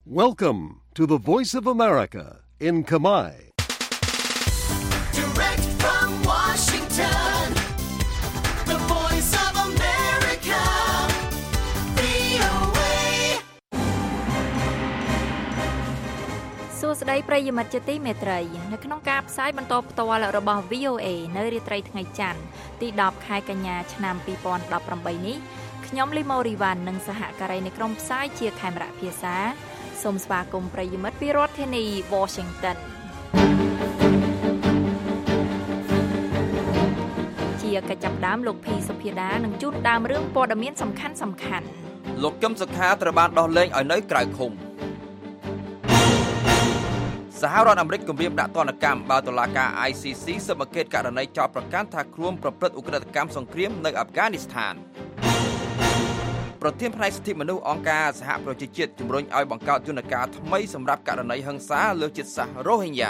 Welcome to the Voice of America in Khmer. Direct from Washington, the Voice of America, VOA. សួស្តីប្រិយមិត្តជាទីមេត្រីនៅក្នុងការផ្សាយបន្តផ្ទាល់របស់ VOA នៅរាត្រីថ្ងៃច័ន្ទទី10ខែកញ្ញាឆ្នាំ2018នេះខ្ញុំលីម៉ូរីវ៉ាន់និងសហការីនៃក្រុមផ្សាយជាខេមរៈភាសាសូមស្វាគមន៍ប្រិយមិត្តពីរដ្ឋធានី Washington ជាកិច្ចចាប់ផ្ដើមលោកភីសុភាដានឹងជូនដើមរឿងព័ត៌មានសំខាន់ៗលោកកឹមសុខាត្រូវបានដោះលែងឲ្យនៅក្រៅឃុំសហរដ្ឋអាមេរិកគម្រាមដាក់ទណ្ឌកម្មបើតុលាការ ICC ស៊ើបអង្កេតករណីចោទប្រកាន់ថាខ្លួនប្រព្រឹត្តឧក្រិដ្ឋកម្មសង្គ្រាមនៅអាហ្វហ្គានីស្ថានប្រធានផ្នែកសិទ្ធិមនុស្សអង្គការសហប្រជាជាតិជំរុញឲ្យបង្កើតយន្តការថ្មីសម្រាប់ករណីហិង្សាលើជាតិសាសន៍រ៉ូហិញ៉ា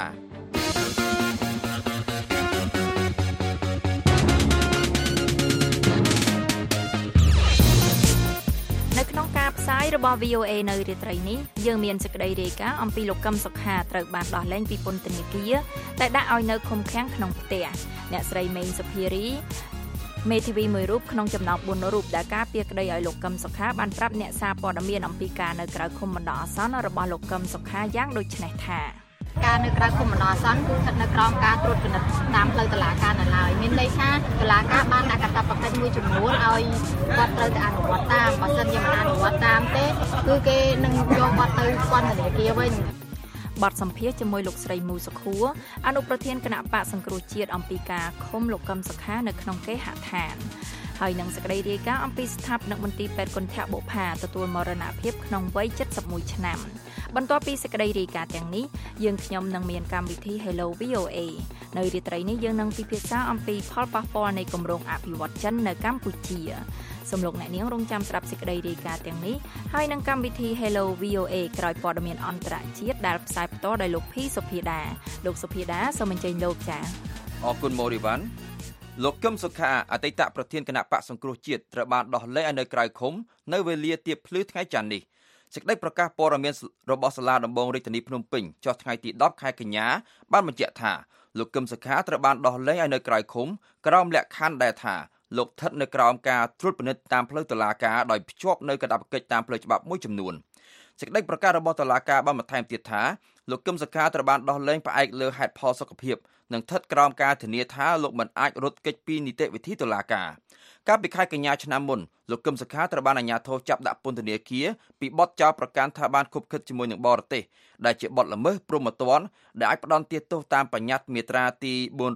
នៅក្នុងការផ្សាយរបស់ VOA នៅរាត្រីនេះយើងមានសេចក្តីរាយការណ៍អំពីលោកកឹមសុខាត្រូវបានដោះលែងពីពន្ធនាគារតែដាក់ឲ្យនៅឃុំឃាំងក្នុងផ្ទះអ្នកស្រីមេងសុភារីមេធាវីមួយរូបក្នុងចំណោម4រូបដែលការពារក្តីឲ្យលោកកឹមសុខាបានប្រាប់អ្នកសារព័ត៌មានអំពីការនៅក្រៅឃុំបណ្ដោះអាសន្នរបស់លោកកឹមសុខាយ៉ាងដូចនេះថាការនៅក្រៅឃុំបណ្ដោះអាសន្នគឺស្ថិតនៅក្រោមការត្រួតពិនិត្យតាមផ្លូវតុលាការនៅឡើយមានន័យថាតុលាការបានដាក់កាតព្វកិច្ចមួយចំនួនឲ្យគាត់ត្រូវតែអនុវត្តតាមបើមិនជាមិនអនុវត្តតាមទេគឺគេនឹងយកគាត់ទៅពន្ធនាគារវិញបទសម្ភាសជាមួយលោកស្រីមូសុខួរអនុប្រធានគណៈបកសង្គ្រោះជាតិអំពីការឃុំលោកកឹមសុខានៅក្នុងគេហដ្ឋានហើយនឹងសេចក្តីរាយការណ៍អំពីស្ថាបនិកមន្ទីរពេទ្យគន្ធបុប្ផាទទួលមរណភាពក្នុងវ័យ71ឆ្នាំបន្ទាប់ពីសេចក្តីរាយការណ៍ទាំងនេះយើងខ្ញុំនឹងមានកម្មវិធី Hello VOA នៅរាត្រីនេះយើងនឹងពិភាក្សាអំពីផលប៉ះពាល់នៃគម្រោងអភិវឌ្ឍចិននៅកម្ពុជាសូមលោកអ្នកនាងរងចាំស្ដាប់សេចក្តីរាយការណ៍ទាំងនេះហើយនឹងកម្មវិធី Hello VOA ក្រោយព័ត៌មានអន្តរជាតិដែលផ្សាយផ្ទាល់ដោយលោកភីសុភាដាលោកសុភាដាសូមអញ្ជើញលោកចា៎អរគុណម៉ូរីវ៉ាន់លោកកឹមសុខាអតីតប្រធានគណៈបកសង្គ្រោះជាតិត្រូវបានដោះលែងឲ្យនៅក្រៅឃុំនៅវេលាទៀបភ្លឺថ្ងៃច័ន្ទនេះសេចក្តីប្រកាសព័ត៌មានរបស់សាលាដំបងរាជធានីភ្នំពេញចុះថ្ងៃទី10ខែកញ្ញាបានបញ្ជាក់ថាលោកកឹមសុខាត្រូវបានដោះលែងឲ្យនៅក្រៅឃុំក្រោមលក្ខខណ្ឌដែលថាលោកស្ថិតនៅក្រោមការត្រួតពិនិត្យតាមផ្លូវតុលាការដោយភ្ជាប់នៅកាតព្វកិច្ចតាមផ្លូវច្បាប់មួយចំនួនសេចក្តីប្រកាសរបស់តុលាការបានបន្ថែមទៀតថាលោកកឹមសុខាត្រូវបានដោះលែងផ្អែកលើហេតុផលសុខភាពនិងស្ថិតក្រោមការធានាថាលោកមិនអាចរត់គេចពីនីតិវិធីតុលាការកាលពីខែកញ្ញាឆ្នាំមុនលោកកឹមសុខាត្រូវបានអាជ្ញាធរចាប់ដាក់ពន្ធនាគារពីបទចោទប្រកាន់ថាបានខុបខិតជាមួយនឹងបរទេសដែលជាបទល្មើសព្រហ្មទណ្ឌដែលអាចផ្ដន្ទាទោសតាមបញ្ញត្តិមាត្រាទី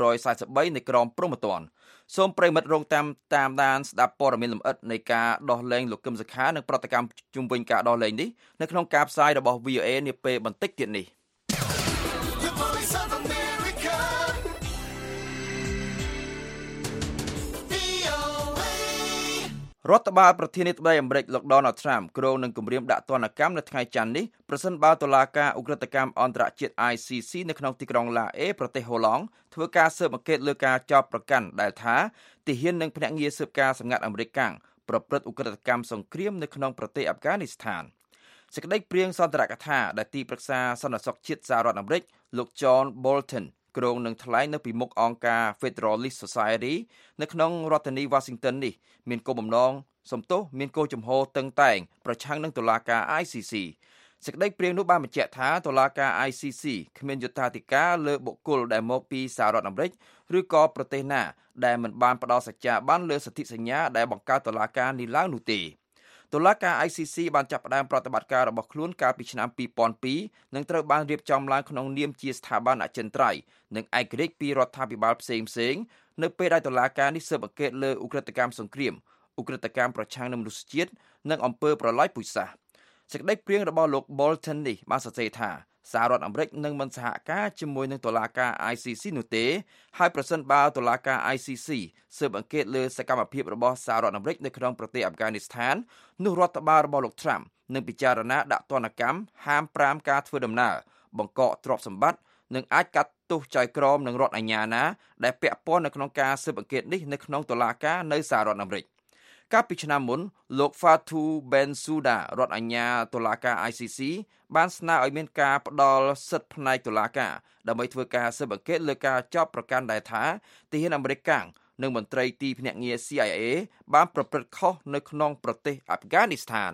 443នៃក្រមព្រហ្មទណ្ឌសូមប្រិមិត្តរងតាមដានស្ដាប់ព័ត៌មានលម្អិតនៃការដោះលែងលោកកឹមសុខានិងប្រតិកម្មជុំវិញការដោះលែងនេះនៅក្នុងការផ្សាយរបស់ VOA នាពេលបន្តិចទៀតនេះរដ្ឋបាលប្រធានាធិបតីអាមេរិកលោក Donald Trump គ្រោងនឹងគម្រាមដាក់ទណ្ឌកម្មនៅថ្ងៃច័ន្ទនេះប្រសិនបើតុលាការឧក្រិដ្ឋកម្មអន្តរជាតិ ICC នៅក្នុងទីក្រុងឡាអេប្រទេសហូឡង់ធ្វើការស៊ើបអង្កេតលើការចោទប្រកាន់ដែលថាទាហាននិងភ្នាក់ងារស៊ើបការសម្ងាត់អាមេរិកកាំងប្រព្រឹត្តឧក្រិដ្ឋកម្មសង្គ្រាមនៅក្នុងប្រទេសអាហ្វហ្គានីស្ថានសេចក្តីព្រាងសន្ទរកថាដែលទីប្រឹក្សាសន្តិសុខជាតិសហរដ្ឋអាមេរិកលោក John Boltonគ្រោងនឹងថ្លែងនៅពីមុខអង្គការ Federalist Society នៅក្នុងរដ្ឋធានី Washington នេះមានគោលបំណងមានគោលជំហរតឹងតែងប្រឆាំងនឹងតុលាការ ICC សេចក្តីព្រាងនោះបានបញ្ជាក់ថាតុលាការ ICC គ្មានយុត្តាធិការលើបុគ្គលដែលមកពីសហរដ្ឋអាមេរិកឬក៏ប្រទេសណាដែលមិនបានផ្ដល់សច្ចាប័នលើសន្ធិសញ្ញាដែលបង្កើតតុលាការនេះឡើងនោះទេតុលាការ ICC បានចាប់ផ្ដើមប្រតិបត្តិការរបស់ខ្លួនកាលពីឆ្នាំ2002និងត្រូវបានរៀបចំឡើងក្នុងនាមជាស្ថាប័នអចិន្ត្រៃយ៍និងឯករាជ្យពីរដ្ឋាភិបាលផ្សេងៗនៅពេលដែលតុលាការនេះស៊ើបអង្កេតលើឧក្រិដ្ឋកម្មសង្គ្រាមឧក្រិដ្ឋកម្មប្រឆាំងនឹងមនុស្សជាតិនិងអំពើប្រល័យពូជសាសន៍សេចក្តីព្រាងរបស់លោក Bolton នេះបានសរសេរថាសហរដ្ឋអាមេរិកនឹងមិនសហការជាមួយនឹងតុលាការ ICC នោះទេហើយប្រសិនបើតុលាការ ICC ស៊ើបអង្កេតលើសកម្មភាពរបស់សហរដ្ឋអាមេរិកនៅក្នុងប្រទេសអាហ្វហ្គានីស្ថាននោះរដ្ឋបាលរបស់លោក Trump នឹងពិចារណាដាក់ទណ្ឌកម្មហាម5ការធ្វើដំណើរបង្កកទ្រព្យសម្បត្តិនិងអាចកាត់ទោសចៅក្រមនឹងរដ្ឋអាជ្ញាណាដែលពាក់ព័ន្ធនៅក្នុងការស៊ើបអង្កេតនេះនៅក្នុងតុលាការនៅសហរដ្ឋអាមេរិកកាលពីឆ្នាំមុនលោក Fatou Bensouda រដ្ឋអាជ្ញាតុលាការ ICC បានស្នើឲ្យមានការផ្ដល់សិទ្ធិផ្នែកតុលាការដើម្បីធ្វើការស៊ើបអង្កេតលើការចោទប្រកាន់ដែលថាទាហានអាមេរិកកាំងនិងមន្ត្រីទីភ្នាក់ងារ CIA បានប្រព្រឹត្តខុសនៅក្នុងប្រទេសអាហ្វហ្គានីស្ថាន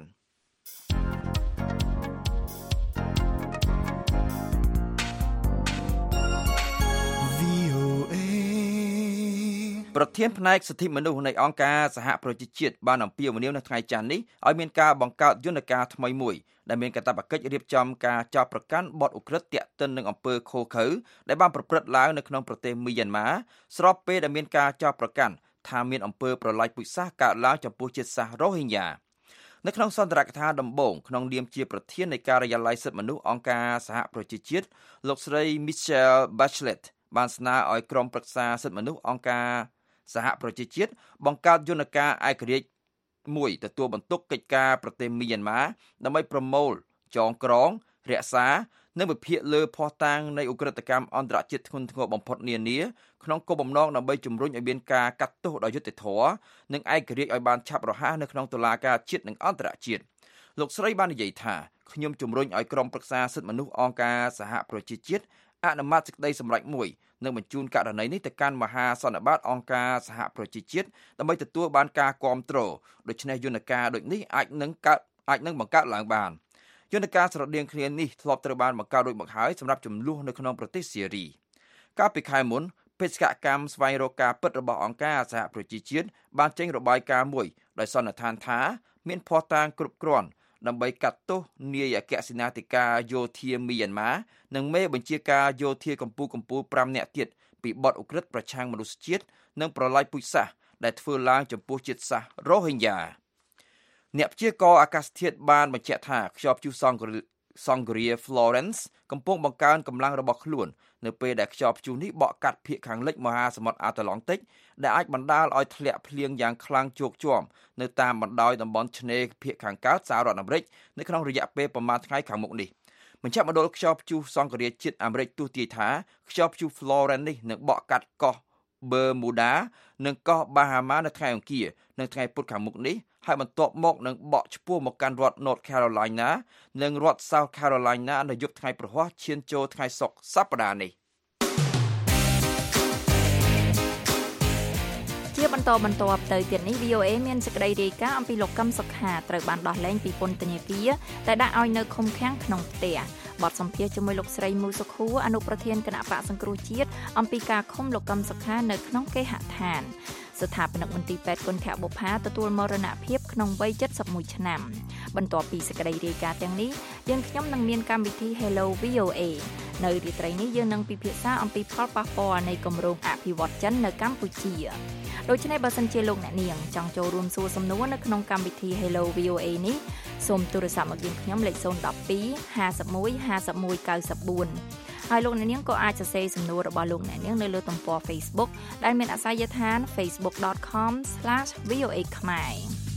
ប្រធានផ្នែកសិទ្ធិមនុស្សនៃអង្គការសហប្រជាជាតិបានអំពាវនាវនៅថ្ងៃច័ន្ទនេះឲ្យមានការបង្កើតយន្តការថ្មីមួយដែលមានកាតព្វកិច្ចរៀបចំការចោទប្រកាន់បទឧក្រិដ្ឋទាក់ទិននឹងអំពើឃោរឃៅដែលបានប្រព្រឹត្តឡើងនៅក្នុងប្រទេសមីយ៉ាន់ម៉ាស្របពេលដែលមានការចោទប្រកាន់ថាមានអំពើប្រល័យពូជសាសន៍កើតឡើងចំពោះជាតិសាសន៍រ៉ូហីញ៉ានៅក្នុងសន្ទរកថាដំបូងក្នុងនាមជាប្រធាននៃការិយាល័យសិទ្ធិមនុស្សអង្គការសហប្រជាជាតិលោកស្រី Michelle Bachelet បានស្នើឲ្យក្រុមប្រឹក្សាសិទ្ធិមនុស្សអង្គការសហប្រជាជាតិបង្កើតយន្តការឯករាជ្យមួយទទួលបន្ទុកកិច្ចការប្រទេសមីយ៉ាន់ម៉ាដើម្បីប្រមូលចងក្រងរក្សានិងវិភាគលើភស្តុតាងនៃឧក្រិដ្ឋកម្មអន្តរជាតិធ្ងន់ធ្ងរបំផុតនានាក្នុងគោលបំណងដើម្បីជំរុញឲ្យមានការកាត់ទោសដោយយុត្តិធម៌និងឯករាជ្យឲ្យបានឆាប់រហ័សនៅក្នុងតុលាការជាតិនិងអន្តរជាតិលោកស្រីបាននិយាយថាខ្ញុំជំរុញឲ្យក្រុមប្រឹក្សាសិទ្ធិមនុស្សអង្គការសហប្រជាជាតិអនុម័តសេចក្តីសម្រេចមួយនិងបញ្ជូនករណីនេះទៅកាន់មហាសន្និបាតអង្គការសហប្រជាជាតិដើម្បីទទួលបានការគាំទ្រដូច្នេះយន្តការដូចនេះអាចនឹងបង្កើតឡើងបានយន្តការស្រដៀងគ្នានេះធ្លាប់ត្រូវបានបង្កើតរួចមកហើយសម្រាប់ចំនួននៅក្នុងប្រទេសសេរីកាលពីខែមុនបេសកកម្មស្វែងរកការពិតរបស់អង្គការសហប្រជាជាតិបានចេញរបាយការណ៍មួយដោយសន្និដ្ឋានថាមានភស្តុតាងគ្រប់គ្រាន់ដើម្បីកាត់ទោសនាយអគ្គសេនាធិការយោធាមីយ៉ាន់ម៉ានិងមេបញ្ជាការយោធាកម្ពុជា5នាក់ទៀតពីបទឧក្រិដ្ឋប្រឆាំងមនុស្សជាតិនិងប្រល័យពូជសាសន៍ដែលធ្វើឡើងចំពោះជាតិសាសន៍រ៉ូហីញ៉ាអ្នកព្យាករណ៍អាកាសធាតុបានបញ្ជាក់ថាខ្យល់ព្យុះសង្ឃរា Florence កំពុងបង្កើនកម្លាំងរបស់ខ្លួននៅពេលដែលខ្យល់ព្យុះនេះបក់កាត់ភាគខាងលិចមហាសមុទ្រអាត្លង់តិកដែលអាចបណ្ដាលឲ្យធ្លាក់ភ្លៀងយ៉ាងខ្លាំងជោគជាំនៅតាមបណ្ដោយតំបន់ឆ្នេរភាគខាងកើតសហរដ្ឋអាមេរិកនៅក្នុងរយៈពេលប្រមាណថ្ងៃខាងមុខនេះមជ្ឈមណ្ឌលខ្យល់ព្យុះសង្ឃរាជាតិអាមេរិកទស្សន៍ទាយថាខ្យល់ព្យុះ Florence នេះនឹងបក់កាត់កោះ Bermuda និងកោះ Bahama នៅថ្ងៃអង្គារនិងថ្ងៃពុធខាងមុខនេះហើយបន្ទាប់មកនឹងបក់ឆ្ពោះមកកាន់រដ្ឋ North Carolina និងរដ្ឋ South Carolina នៅយប់ថ្ងៃព្រហស្បតិ៍ឈានចូលថ្ងៃសុក្រសប្តាហ៍នេះជាបន្តទៅទៀតនេះ VOA មានសេចក្តីរាយការណ៍អំពីលោកកឹមសុខាត្រូវបានដោះលែងពីពន្ធនាគារតែដាក់ឲ្យនៅឃុំឃាំងក្នុងផ្ទះបទសម្ភាសន៍ជាមួយលោកស្រីមូសុខួរអនុប្រធានគណៈបកសង្គ្រោះជាតិអំពីការឃុំលោកកឹមសុខានៅក្នុងគេហដ្ឋានស្ថាបនិកមន្ទីរពេទ្យគុណធបុប្ផាទទួលមរណភាពក្នុងវ័យ71ឆ្នាំបន្ទាប់ពីសេចក្តីរាយការណ៍ទាំងនេះយើងខ្ញុំនឹងមានកម្មវិធី Hello VOA នៅរាត្រីនេះយើងនឹងពិភាក្សាអំពីផលប៉ះពាល់នៃគម្រោងអភិវឌ្ឍចិននៅកម្ពុជាដូច្នេះបើសិនជាលោកអ្នកនាងចង់ចូលរួមសួរសំណួរនៅក្នុងកម្មវិធី Hello VOA នេះសូមទូរស័ព្ទមកយើងខ្ញុំលេខ012 51 51 94ហើយលោកអ្នកនាងក៏អាចសរសេរសំណួររបស់លោកអ្នកនាងនៅលើទំព័រ Facebook ដែលមានអាសយដ្ឋាន facebook.com/voa ខ្មែរ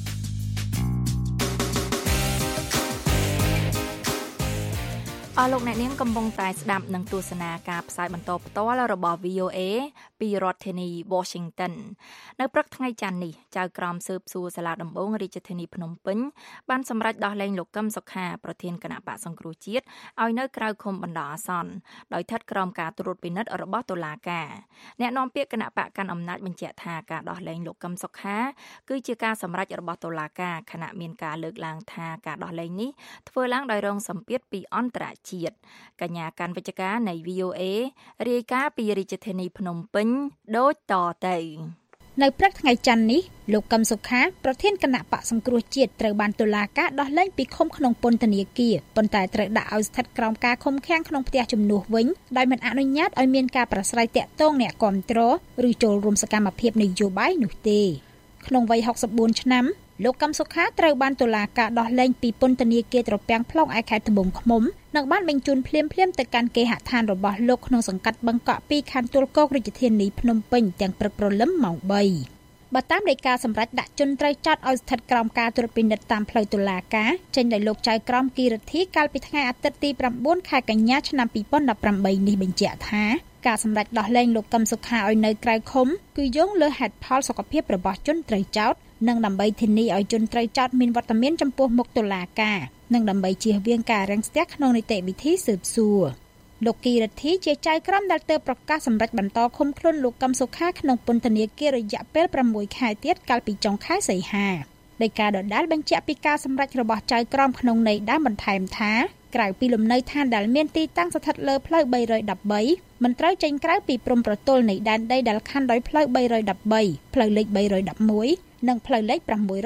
លោកអ្នកនាងកំពុងតែស្ដាប់និងទស្សនាការផ្សាយបន្តផ្ទាល់របស់ VOA ពីរដ្ឋធានី Washington នៅព្រឹកថ្ងៃច័ន្ទនេះចៅក្រមស៊ើបសួរសាលាដំបងរាជធានីភ្នំពេញបានសម្រេចដោះលែងលោកកឹមសុខាប្រធានគណៈបកសង្គ្រោះជាតិឲ្យនៅក្រៅឃុំបណ្ដោះអាសន្នដោយស្ថិតក្រោមការត្រួតពិនិត្យរបស់តុលាការអ្នកនាំពាក្យគណៈបកកាន់អំណាចបញ្ជាក់ថាការដោះលែងលោកកឹមសុខាគឺជាការសម្រេចរបស់តុលាការខណៈមានការលើកឡើងថាការដោះលែងនេះធ្វើឡើងដោយរងសម្ពាធពីអន្តរជាតិកញ្ញាកាន់វិជ្ជការនៃ VOA រាយការណ៍ពីរាជធានីភ្នំពេញដូចតទៅនៅព្រឹកថ្ងៃច័ន្ទនេះលោកកឹមសុខាប្រធានគណៈបកសង្គ្រោះជាតិត្រូវបានតុលាការដោះលែងពីឃុំក្នុងពន្ធនាគារប៉ុន្តែត្រូវដាក់ឲ្យស្ថិតក្រោមការឃុំឃាំងក្នុងផ្ទះជំនួសវិញដោយមិនអនុញ្ញាតឲ្យមានការប្រស្រ័យទាក់ទងអ្នកគាំទ្រឬចូលរួមសកម្មភាពនយោបាយនោះទេក្នុងវ័យ64ឆ្នាំលោកកឹមសុខាត្រូវបានតុលាការដោះលែងពីពន្ធនាគារត្រពាំង plong ឯខេត្តត្បូងឃ្មុំនិងបានបញ្ជូនភ្លាមៗទៅកាន់គេហដ្ឋានរបស់លោកក្នុងសង្កាត់បឹងកក់2ខណ្ឌទួលគោករាជធានីភ្នំពេញទាំងព្រឹកព្រលឹមម៉ោង3បើតាមដីកាសម្រាប់ដាក់ជនត្រូវចោទឲ្យស្ថិតក្រោមការត្រួតពិនិត្យតាមផ្លូវតុលាការចេញដោយលោកចៅក្រមគីរិទ្ធីកាលពីថ្ងៃអាទិត្យទី9ខែកញ្ញាឆ្នាំ2018នេះបញ្ជាក់ថាការសម្រេចដោះលែងលោកកឹមសុខាឲ្យនៅក្រៅឃុំគឺយោងលើហេតុផលសុខភាពរបស់ជនត្រូវចោទនិងដើម្បីធានាឲ្យជនត្រូវចោទមានវត្តមានចំពោះមុខតុលាការនិងដើម្បីជៀសវាងការរាំងស្ទះក្នុងនីតិវិធីស៊ើបសួរលោកគីរិទ្ធីជាចៅក្រមដែលទើបប្រកាសសម្រេចបន្តឃុំខ្លួនលោកកឹមសុខាក្នុងពន្ធនាគាររយៈពេល6ខែទៀតកាលពីចុងខែសីហាដោយការដដាលបញ្ជាក់ពីការសម្រេចរបស់ចៅក្រមក្នុងន័យដើមបន្ថែមថាក្រៅពីលំនៅឋានដែលមានទីតាំងស្ថិតលើផ្លូវ313មិនត្រូវចេញក្រៅពីព្រំប្រទល់នៃដែនដីដែលខ័ណ្ឌដោយផ្លូវ313ផ្លូវលេខ311និងផ្លូវលេខ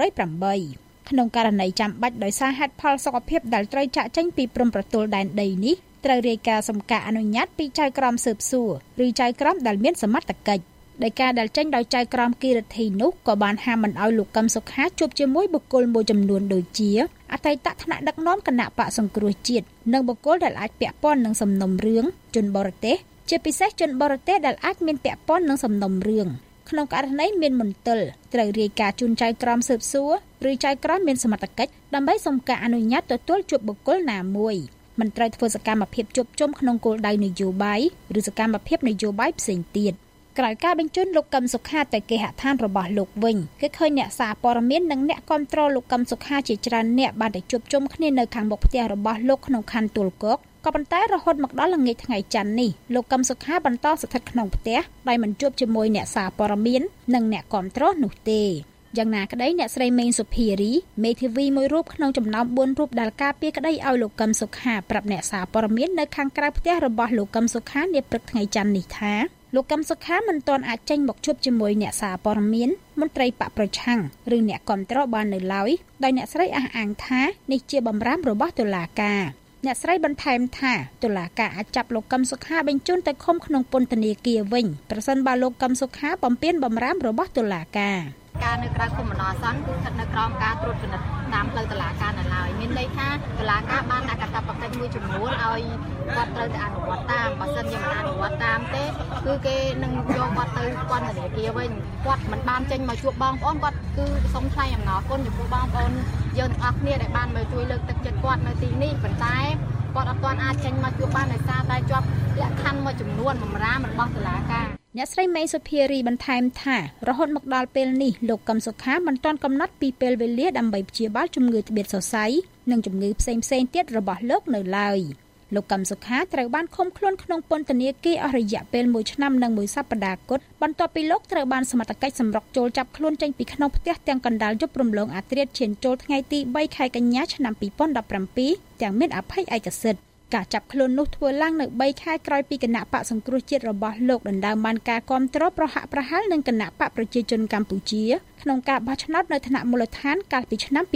608ក្នុងករណីចាំបាច់ដោយសារហេតុផលសុខភាពដែលត្រូវចាក់ចេញពីព្រំប្រទល់ដែនដីនេះត្រូវរាយការណ៍សំការអនុញ្ញាតពីចៅក្រមស៊ើបសួរឬចៅក្រមដែលមានសមត្ថកិច្ចដោយការដែលចេញដោយចៅក្រមគីរិទ្ធីនោះក៏បានហាមមិនឲ្យលោកកឹមសុខាជួបជាមួយបុគ្គលមួយចំនួនដូចជាអតីតថ្នាក់ដឹកនាំគណៈបកសង្គ្រោះជាតិនិងបុគ្គលដែលអាចពាក់ព័ន្ធនឹងសំណុំរឿងជនបរទេសជាពិសេសជនបរទេសដែលអាចមានពាក់ព័ន្ធនឹងសំណុំរឿងក្នុងករណីមានមន្ទិលត្រូវរាយការណ៍ជូនចៅក្រមស៊ើបសួរឬចៅក្រមមានសមត្ថកិច្ចដើម្បីសុំការអនុញ្ញាតទទួលជួបបុគ្គលណាមួយមិនត្រូវធ្វើសកម្មភាពជួបជុំក្នុងគោលដៅនយោបាយឬសកម្មភាពនយោបាយផ្សេងទៀតក្រោយការបញ្ជូនលោកកឹមសុខាទៅគេហដ្ឋានរបស់លោកវិញគេឃើញអ្នកសារព័ត៌មាននិងអ្នកគាំទ្រលោកកឹមសុខាជាច្រើនអ្នកបានទៅជួបជុំគ្នានៅខាងមុខផ្ទះរបស់លោកក្នុងខណ្ឌទួលគោកក៏ប៉ុន្តែរហូតមកដល់ល្ងាចថ្ងៃច័ន្ទនេះលោកកឹមសុខាបន្តស្ថិតក្នុងផ្ទះដោយមិនជួបជាមួយអ្នកសារព័ត៌មាននិងអ្នកគាំទ្រនោះទេយ៉ាងណាក្តីអ្នកស្រីមេងសុភារីមេធាវីមួយរូបក្នុងចំណោម4រូបដែលការពារក្តីឲ្យលោកកឹមសុខាប្រាប់អ្នកសារព័ត៌មាននៅខាងក្រៅផ្ទះរបស់លោកកឹមសុខានាព្រឹកថ្ងៃច័ន្ទនេះថាលោកកឹមសុខាមិនទាន់អាចចេញមកជួបជាមួយអ្នកសារព័ត៌មានមន្ត្រីបកប្រឆាំងឬអ្នកគាំទ្របាននៅឡើយដោយអ្នកស្រីអះអាងថានេះជាបម្រាមរបស់តុលាការអ្នកស្រីបន្ថែមថាតុលាការអាចចាប់លោកកឹមសុខាបញ្ជូនទៅឃុំក្នុងពន្ធនាគារវិញប្រសិនបើលោកកឹមសុខាបំពានបម្រាមរបស់តុលាការការនៅក្រៅឃុំបណ្ដោះអាសន្នគឺស្ថិតនៅក្រោមការត្រួតពិនិត្យតាមផ្លូវតុលាការនៅឡើយមានន័យថាតុលាការបានដាក់កាតព្វកិច្ចមួយចំនួនឲ្យគាត់ត្រូវទៅអនុវត្តតាមបើសិនជាមិនអនុវត្តតាមទេគឺគេនឹងយកគាត់ទៅពន្ធនាគារវិញគាត់មិនបានចេញមកជួបបងប្អូនគាត់គឺសូមថ្លែងអំណរគុណចំពោះបងប្អូនយើងទាំងអស់គ្នាដែលបានមកជួយលើកទឹកចិត្តគាត់នៅទីនេះប៉ុន្តែគាត់អត់ទាន់អាចចេញមកជួបបានដោយសារតែជាប់លក្ខខណ្ឌមួយចំនួនបម្រាមរបស់តុលាការអ្នកស្រីមេសុភារីបន្ថែមថារហូតមកដល់ពេលនេះលោកកឹមសុខាមិនទាន់កំណត់ពីពេលវេលាដើម្បីព្យាបាលជំងឺត្បៀតសរសៃនិងជំងឺផ្សេងៗទៀតរបស់លោកនៅឡើយលោកកឹមសុខាត្រូវបានឃុំខ្លួនក្នុងពន្ធនាគារអស់រយៈពេល1ឆ្នាំនិង1សប្តាហ៍គត់បន្ទាប់ពីលោកត្រូវបានសមត្ថកិច្ចសម្រុកចូលចាប់ខ្លួនចេញពីក្នុងផ្ទះទាំងកណ្ដាលយប់រំលងអាធ្រាត្រឈានចូលថ្ងៃទី3ខែកញ្ញាឆ្នាំ2017ទាំងមានអភ័យឯកសិទ្ធិការចាប់ខ្លួននោះធ្វើឡើងនៅ3ខែក្រោយពីគណៈបកសង្គ្រោះជាតិរបស់លោកដណ្ដើមបានការគាំទ្រប្រហាក់ប្រហែលនឹងគណៈបកប្រជាជនកម្ពុជាក្នុងការបោះឆ្នោតនៅថ្នាក់មូលដ្ឋានកាលពីឆ្នាំ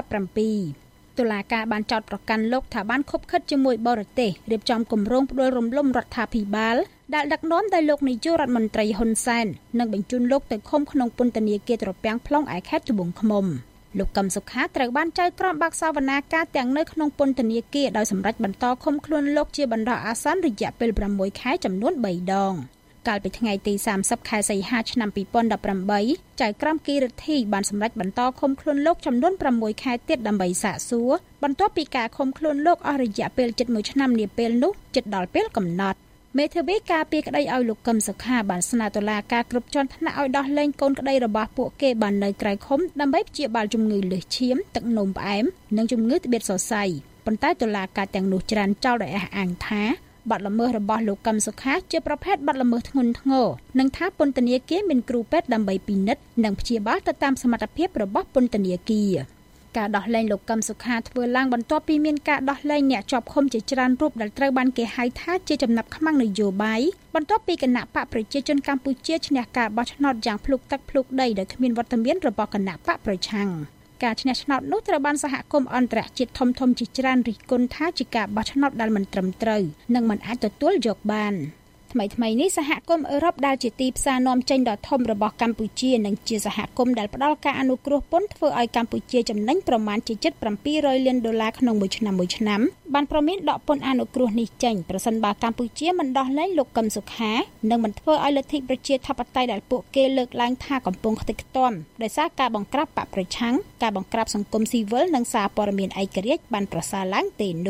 2017តុលាការបានចោទប្រកាន់លោកថាបានខុបខិតជាមួយបរទេសរៀបចំគម្រោងផ្ដួលរំលំរដ្ឋាភិបាលដែលដឹកនាំដោយលោកនាយករដ្ឋមន្ត្រីហ៊ុនសែននិងបញ្ជូនលោកទៅឃុំក្នុងពន្ធនាគារត្រពាំង plong ឯខេត្តត្បូងឃ្មុំលោកកឹមសុខាត្រូវបានចៅក្រមបាក់សវនាការទាំងនៅក្នុងពន្ធនាគារដោយសម្រេចបន្តឃុំខ្លួនលោកជាបណ្ដោះអាសន្នរយៈពេល6ខែចំនួន3ដងកាលពីថ្ងៃទី30ខែសីហាឆ្នាំ2018ចៅក្រមគីរិទ្ធីបានសម្រេចបន្តឃុំខ្លួនលោកចំនួន6ខែទៀតដើម្បីសាកសួរបន្ទាប់ពីការឃុំខ្លួនលោកអស់រយៈពេលជិត1ឆ្នាំនាពេលនោះជិតដល់ពេលកំណត់មេធាវីការពារក្តីឲ្យលោកកឹមសុខាបានស្នើតុលាការគ្រប់ជាន់ថ្នាក់ឲ្យដោះលែងកូនក្តីរបស់ពួកគេបាននៅក្រៅឃុំដើម្បីព្យាបាលជំងឺលើសឈាមទឹកនោមផ្អែមនិងជំងឺត្បៀតសរសៃប៉ុន្តែតុលាការទាំងនោះច្រានចោលដោយអះអាងថាបទល្មើសរបស់លោកកឹមសុខាជាប្រភេទបទល្មើសធ្ងន់ធ្ងរនិងថាពន្ធនាគារមានគ្រូពេទ្យដើម្បីពិនិត្យនិងព្យាបាលទៅតាមសមត្ថភាពរបស់ពន្ធនាគារការដោះលែងលោកកឹមសុខាធ្វើឡើងបន្ទាប់ពីមានការដោះលែងអ្នកជាប់ឃុំជាច្រើនរូបដែលត្រូវបានគេហៅថាជាចំណាប់ខ្មាំងនយោបាយបន្ទាប់ពីគណៈបកប្រជាជនកម្ពុជាឈ្នះការបោះឆ្នោតយ៉ាងភ្លុកទឹកភ្លុកដីដោយគ្មានវត្តមានរបស់គណៈបកប្រឆាំងការឈ្នះឆ្នោតនោះត្រូវបានសហគមន៍អន្តរជាតិធំៗជាច្រើនរិះគន់ថាជាការបោះឆ្នោតដែលមិនត្រឹមត្រូវនិងមិនអាចទទួលយកបានថ្មីនេះសហគមន៍អឺរ៉ុបដែលជាទីផ្សារនាំចេញដ៏ធំរបស់កម្ពុជានិងជាសហគមន៍ដែលផ្ដល់ការអនុគ្រោះពន្ធធ្វើឲ្យកម្ពុជាចំណេញប្រមាណជា$700 លានក្នុងមួយឆ្នាំបានប្រមានដកពន្ធអនុគ្រោះនេះចេញប្រសិនបើកម្ពុជាមិនដោះលែងលោកកឹមសុខានិងមិនធ្វើឲ្យលទ្ធិប្រជាធិបតេយ្យដែលពួកគេលើកឡើងថាកំពុងខ្ទេចខ្ទាំដោយសារការបង្ក្រាបបកប្រឆាំងការបង្ក្រាបសង្គមស៊ីវិលនិងសារព័ត៌មានឯករាជ្យបានប្រសើរឡើងទេនោះ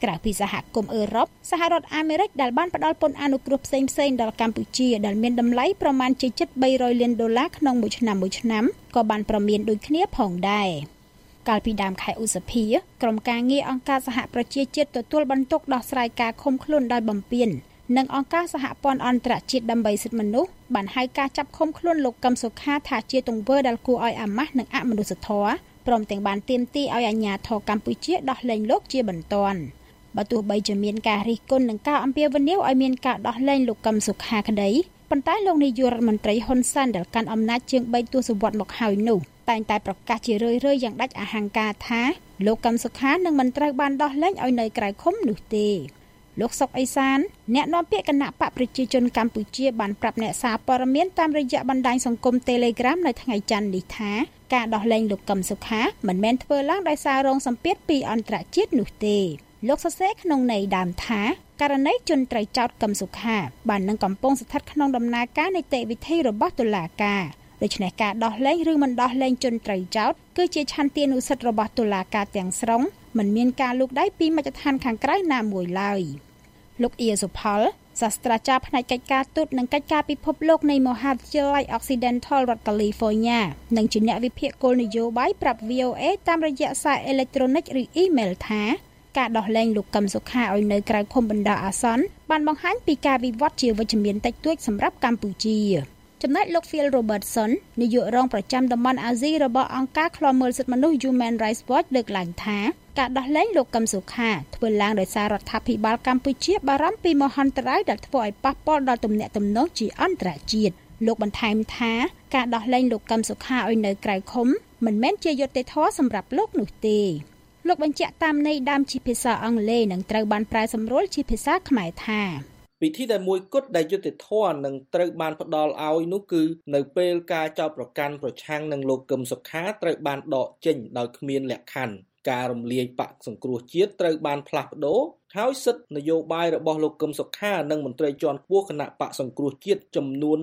ក្រៅពីសហគមន៍អឺរ៉ុបសហរដ្ឋអាមេរិកដែលបានផ្ដល់ពន្ធអនុគ្រោះផ្សេងៗដល់កម្ពុជាដែលមានតម្លៃប្រមាណជា$300 លានក្នុងមួយឆ្នាំក៏បានប្រមានដូចគ្នាផងដែរកាលពីដើមខែឧសភាក្រុមការងារអង្គការសហប្រជាជាតិទទួលបន្ទុកដោះស្រាយការឃុំខ្លួនដោយបំពាននិងអង្គការសហព័ន្ធអន្តរជាតិដើម្បីសិទ្ធិមនុស្សបានហៅការចាប់ឃុំខ្លួនលោកកឹមសុខាថាជាទង្វើដែលគួរឲ្យអាម៉ាស់និងអមនុស្សធម៌ព្រមទាំងបានទាមទារឲ្យអាជ្ញាធរកម្ពុជាដោះលែងលោកជាបន្ទាន់បើទោះបីជាមានការរិះគន់និងការអំពាវនាវឲ្យមានការដោះលែងលោកកឹមសុខាក្តីប៉ុន្តែលោកនាយករដ្ឋមន្ត្រីហ៊ុនសែនដែលកាន់អំណាចជាង3ទសវត្សរ៍មកហើយនោះតែងតែប្រកាសជារឿយៗយ៉ាងដាច់អហង្ការថាលោកកឹមសុខានឹងមិនត្រូវបានដោះលែងឲ្យនៅក្រៅឃុំនោះទេលោកសុកអេសានអ្នកនាំពាក្យគណៈបកប្រជាជនកម្ពុជាបានប្រាប់អ្នកសារព័ត៌មានតាមរយៈបណ្ដាញសង្គម Telegram នៅថ្ងៃច័ន្ទនេះថាការដោះលែងលោកកឹមសុខាមិនមែនធ្វើឡើងដោយសាររងសម្ពាធពីអន្តរជាតិនោះទេលោកសរសេរក្នុងន័យដើមថាករណីជនត្រូវចោទកឹមសុខាបាននឹងកំពុងស្ថិតក្នុងដំណើរការនីតិវិធីរបស់តុលាការដូច្នេះការដោះលែងឬមិនដោះលែងជនត្រូវចោទគឺជាឆន្ទានុសិទ្ធិរបស់តុលាការទាំងស្រុងមិនមានការលូកដៃពីមជ្ឈដ្ឋានខាងក្រៅណាមួយឡើយលោកអ៊ីសុផលសាស្ត្រាចារ្យផ្នែកកិច្ចការទូតនិងកិច្ចការពិភពលោកនៃមហាវិទ្យាល័យ Occidental រដ្ឋ California និងជាអ្នកវិភាគគោលនយោបាយប្រាប់ VOA តាមរយៈសារអេឡិចត្រូនិកឬអ៊ីមែលថាការដោះលែងលោកកឹមសុខាឲ្យនៅក្រៅឃុំបណ្ដោះអាសន្នបានបង្ហាញពីការវិវត្តជាវិជ្ជមានតិចតួចសម្រាប់កម្ពុជាចំណែកលោក Phil Robertson នាយករងប្រចាំតំបន់អាស៊ីរបស់អង្គការឃ្លាំមើលសិទ្ធិមនុស្ស Human Rights Watch លើកឡើងថាការដោះលែងលោកកឹមសុខាធ្វើឡើងដោយសាររដ្ឋាភិបាលកម្ពុជាបារម្ភពីមហន្តរាយដែលធ្វើឲ្យប៉ះពាល់ដល់ទំនាក់ទំនងជាអន្តរជាតិលោកបន្ថែមថាការដោះលែងលោកកឹមសុខាឲ្យនៅក្រៅឃុំមិនមែនជាយុត្តិធម៌សម្រាប់លោកនោះទេលោកបញ្ជាក់តាមន័យដើមជាភាសាអង់គ្លេសនិងត្រូវបានប្រែសម្រួលជាភាសាខ្មែរថាពិធីដែលមួយគត់ដែលយុត្តិធម៌នឹងត្រូវបានផ្ដល់ឲ្យនោះគឺនៅពេលការចោទប្រកាន់ប្រឆាំងនឹងលោកកឹមសុខាត្រូវបានដកចេញដោយគ្មានលក្ខខណ្ឌការរំលាយបកសង្គ្រោះជាតិត្រូវបានផ្លាស់ប្ដូរហើយសិទ្ធិនយោបាយរបស់លោកកឹមសុខានិងមន្ត្រីជាន់ខ្ពស់គណៈបកសង្គ្រោះជាតិចំនួន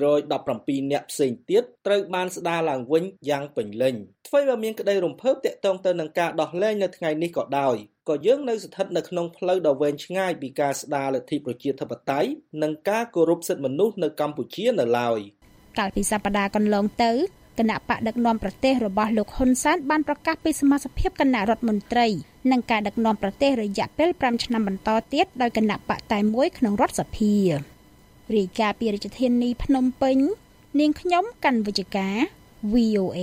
117នាក់ផ្សេងទៀតត្រូវបានស្ដារឡើងវិញយ៉ាងពេញលេញអ្វីបើមានក្តីរំភើបទាក់ទងទៅនឹងការដោះលែងនៅថ្ងៃនេះក៏ដោយក៏យើងនៅស្ថិតនៅក្នុងផ្លូវដ៏វែងឆ្ងាយពីការស្ដារលទ្ធិប្រជាធិបតេយ្យនិងការគោរពសិទ្ធិមនុស្សនៅកម្ពុជានៅឡើយកាលពីសប្តាហ៍កន្លងទៅគណៈបកដឹកនាំប្រទេសរបស់លោកហ៊ុនសែនបានប្រកាសពីសមាជិកភាពគណៈរដ្ឋមន្ត្រីនិងការដឹកនាំប្រទេសរយៈពេល5ឆ្នាំបន្តទៀតដោយគណៈបកតែមួយក្នុងរដ្ឋសភារាយការណ៍ពីរាជធានីភ្នំពេញនាងខ្ញុំកាន់វិជ្ជការ VOA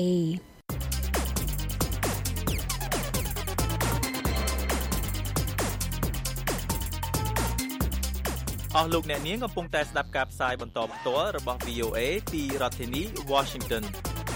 អស់លោកអ្នកនាងកំពុងតែស្ដាប់ការផ្សាយបន្តផ្ទាល់របស់ VOA ពីរដ្ឋធានី Washington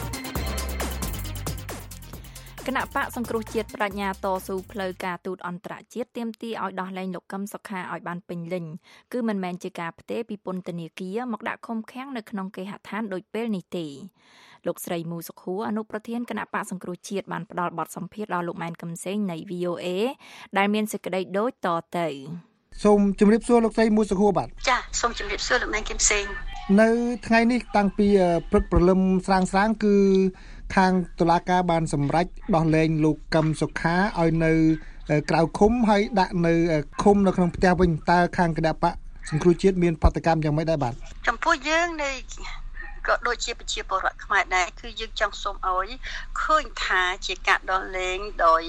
គណៈបកសង្គ្រោះជាតិបញ្ញាតស៊ូផ្លូវការទូតអន្តរជាតិទាមទារឲ្យដោះលែងលោកកឹមសុខាឲ្យបានពេញលេញគឺមិនមែនជាការផ្ទេរពីពន្ធនាគារមកដាក់ឃុំឃាំងនៅក្នុងគេហដ្ឋានដូចពេលនេះទេលោកស្រីមូសុខួរអនុប្រធានគណៈបកសង្គ្រោះជាតិបានផ្ដល់បទសម្ភាសន៍ដល់លោកម៉ែនកឹមសេងនៃ VOA ដែលមានសេចក្តីដូចតទៅសូមជម្រាបសួរលោកស្រីមូសុខួរបាទចាសូមជម្រាបសួរលោកម៉ែនកឹមសេងនៅថ្ងៃនេះតាំងពីព្រឹកព្រលឹមស្រាងៗគឺខាងតុលាការបានសម្រេចដោះលែងលោកកឹមសុខាឲ្យនៅក្រៅឃុំហើយដាក់នៅឃុំនៅក្នុងផ្ទះវិញតើខាងគណៈបកសង្គ្រោះជាតិមានបដកម្មយ៉ាងម៉េចដែរបាទចំពោះយើងនៅក៏ដូចជាប្រជាពលរដ្ឋខ្មែរដែរគឺយើងចង់សូមឲ្យឃើញថាជាការដោះលែងដោយ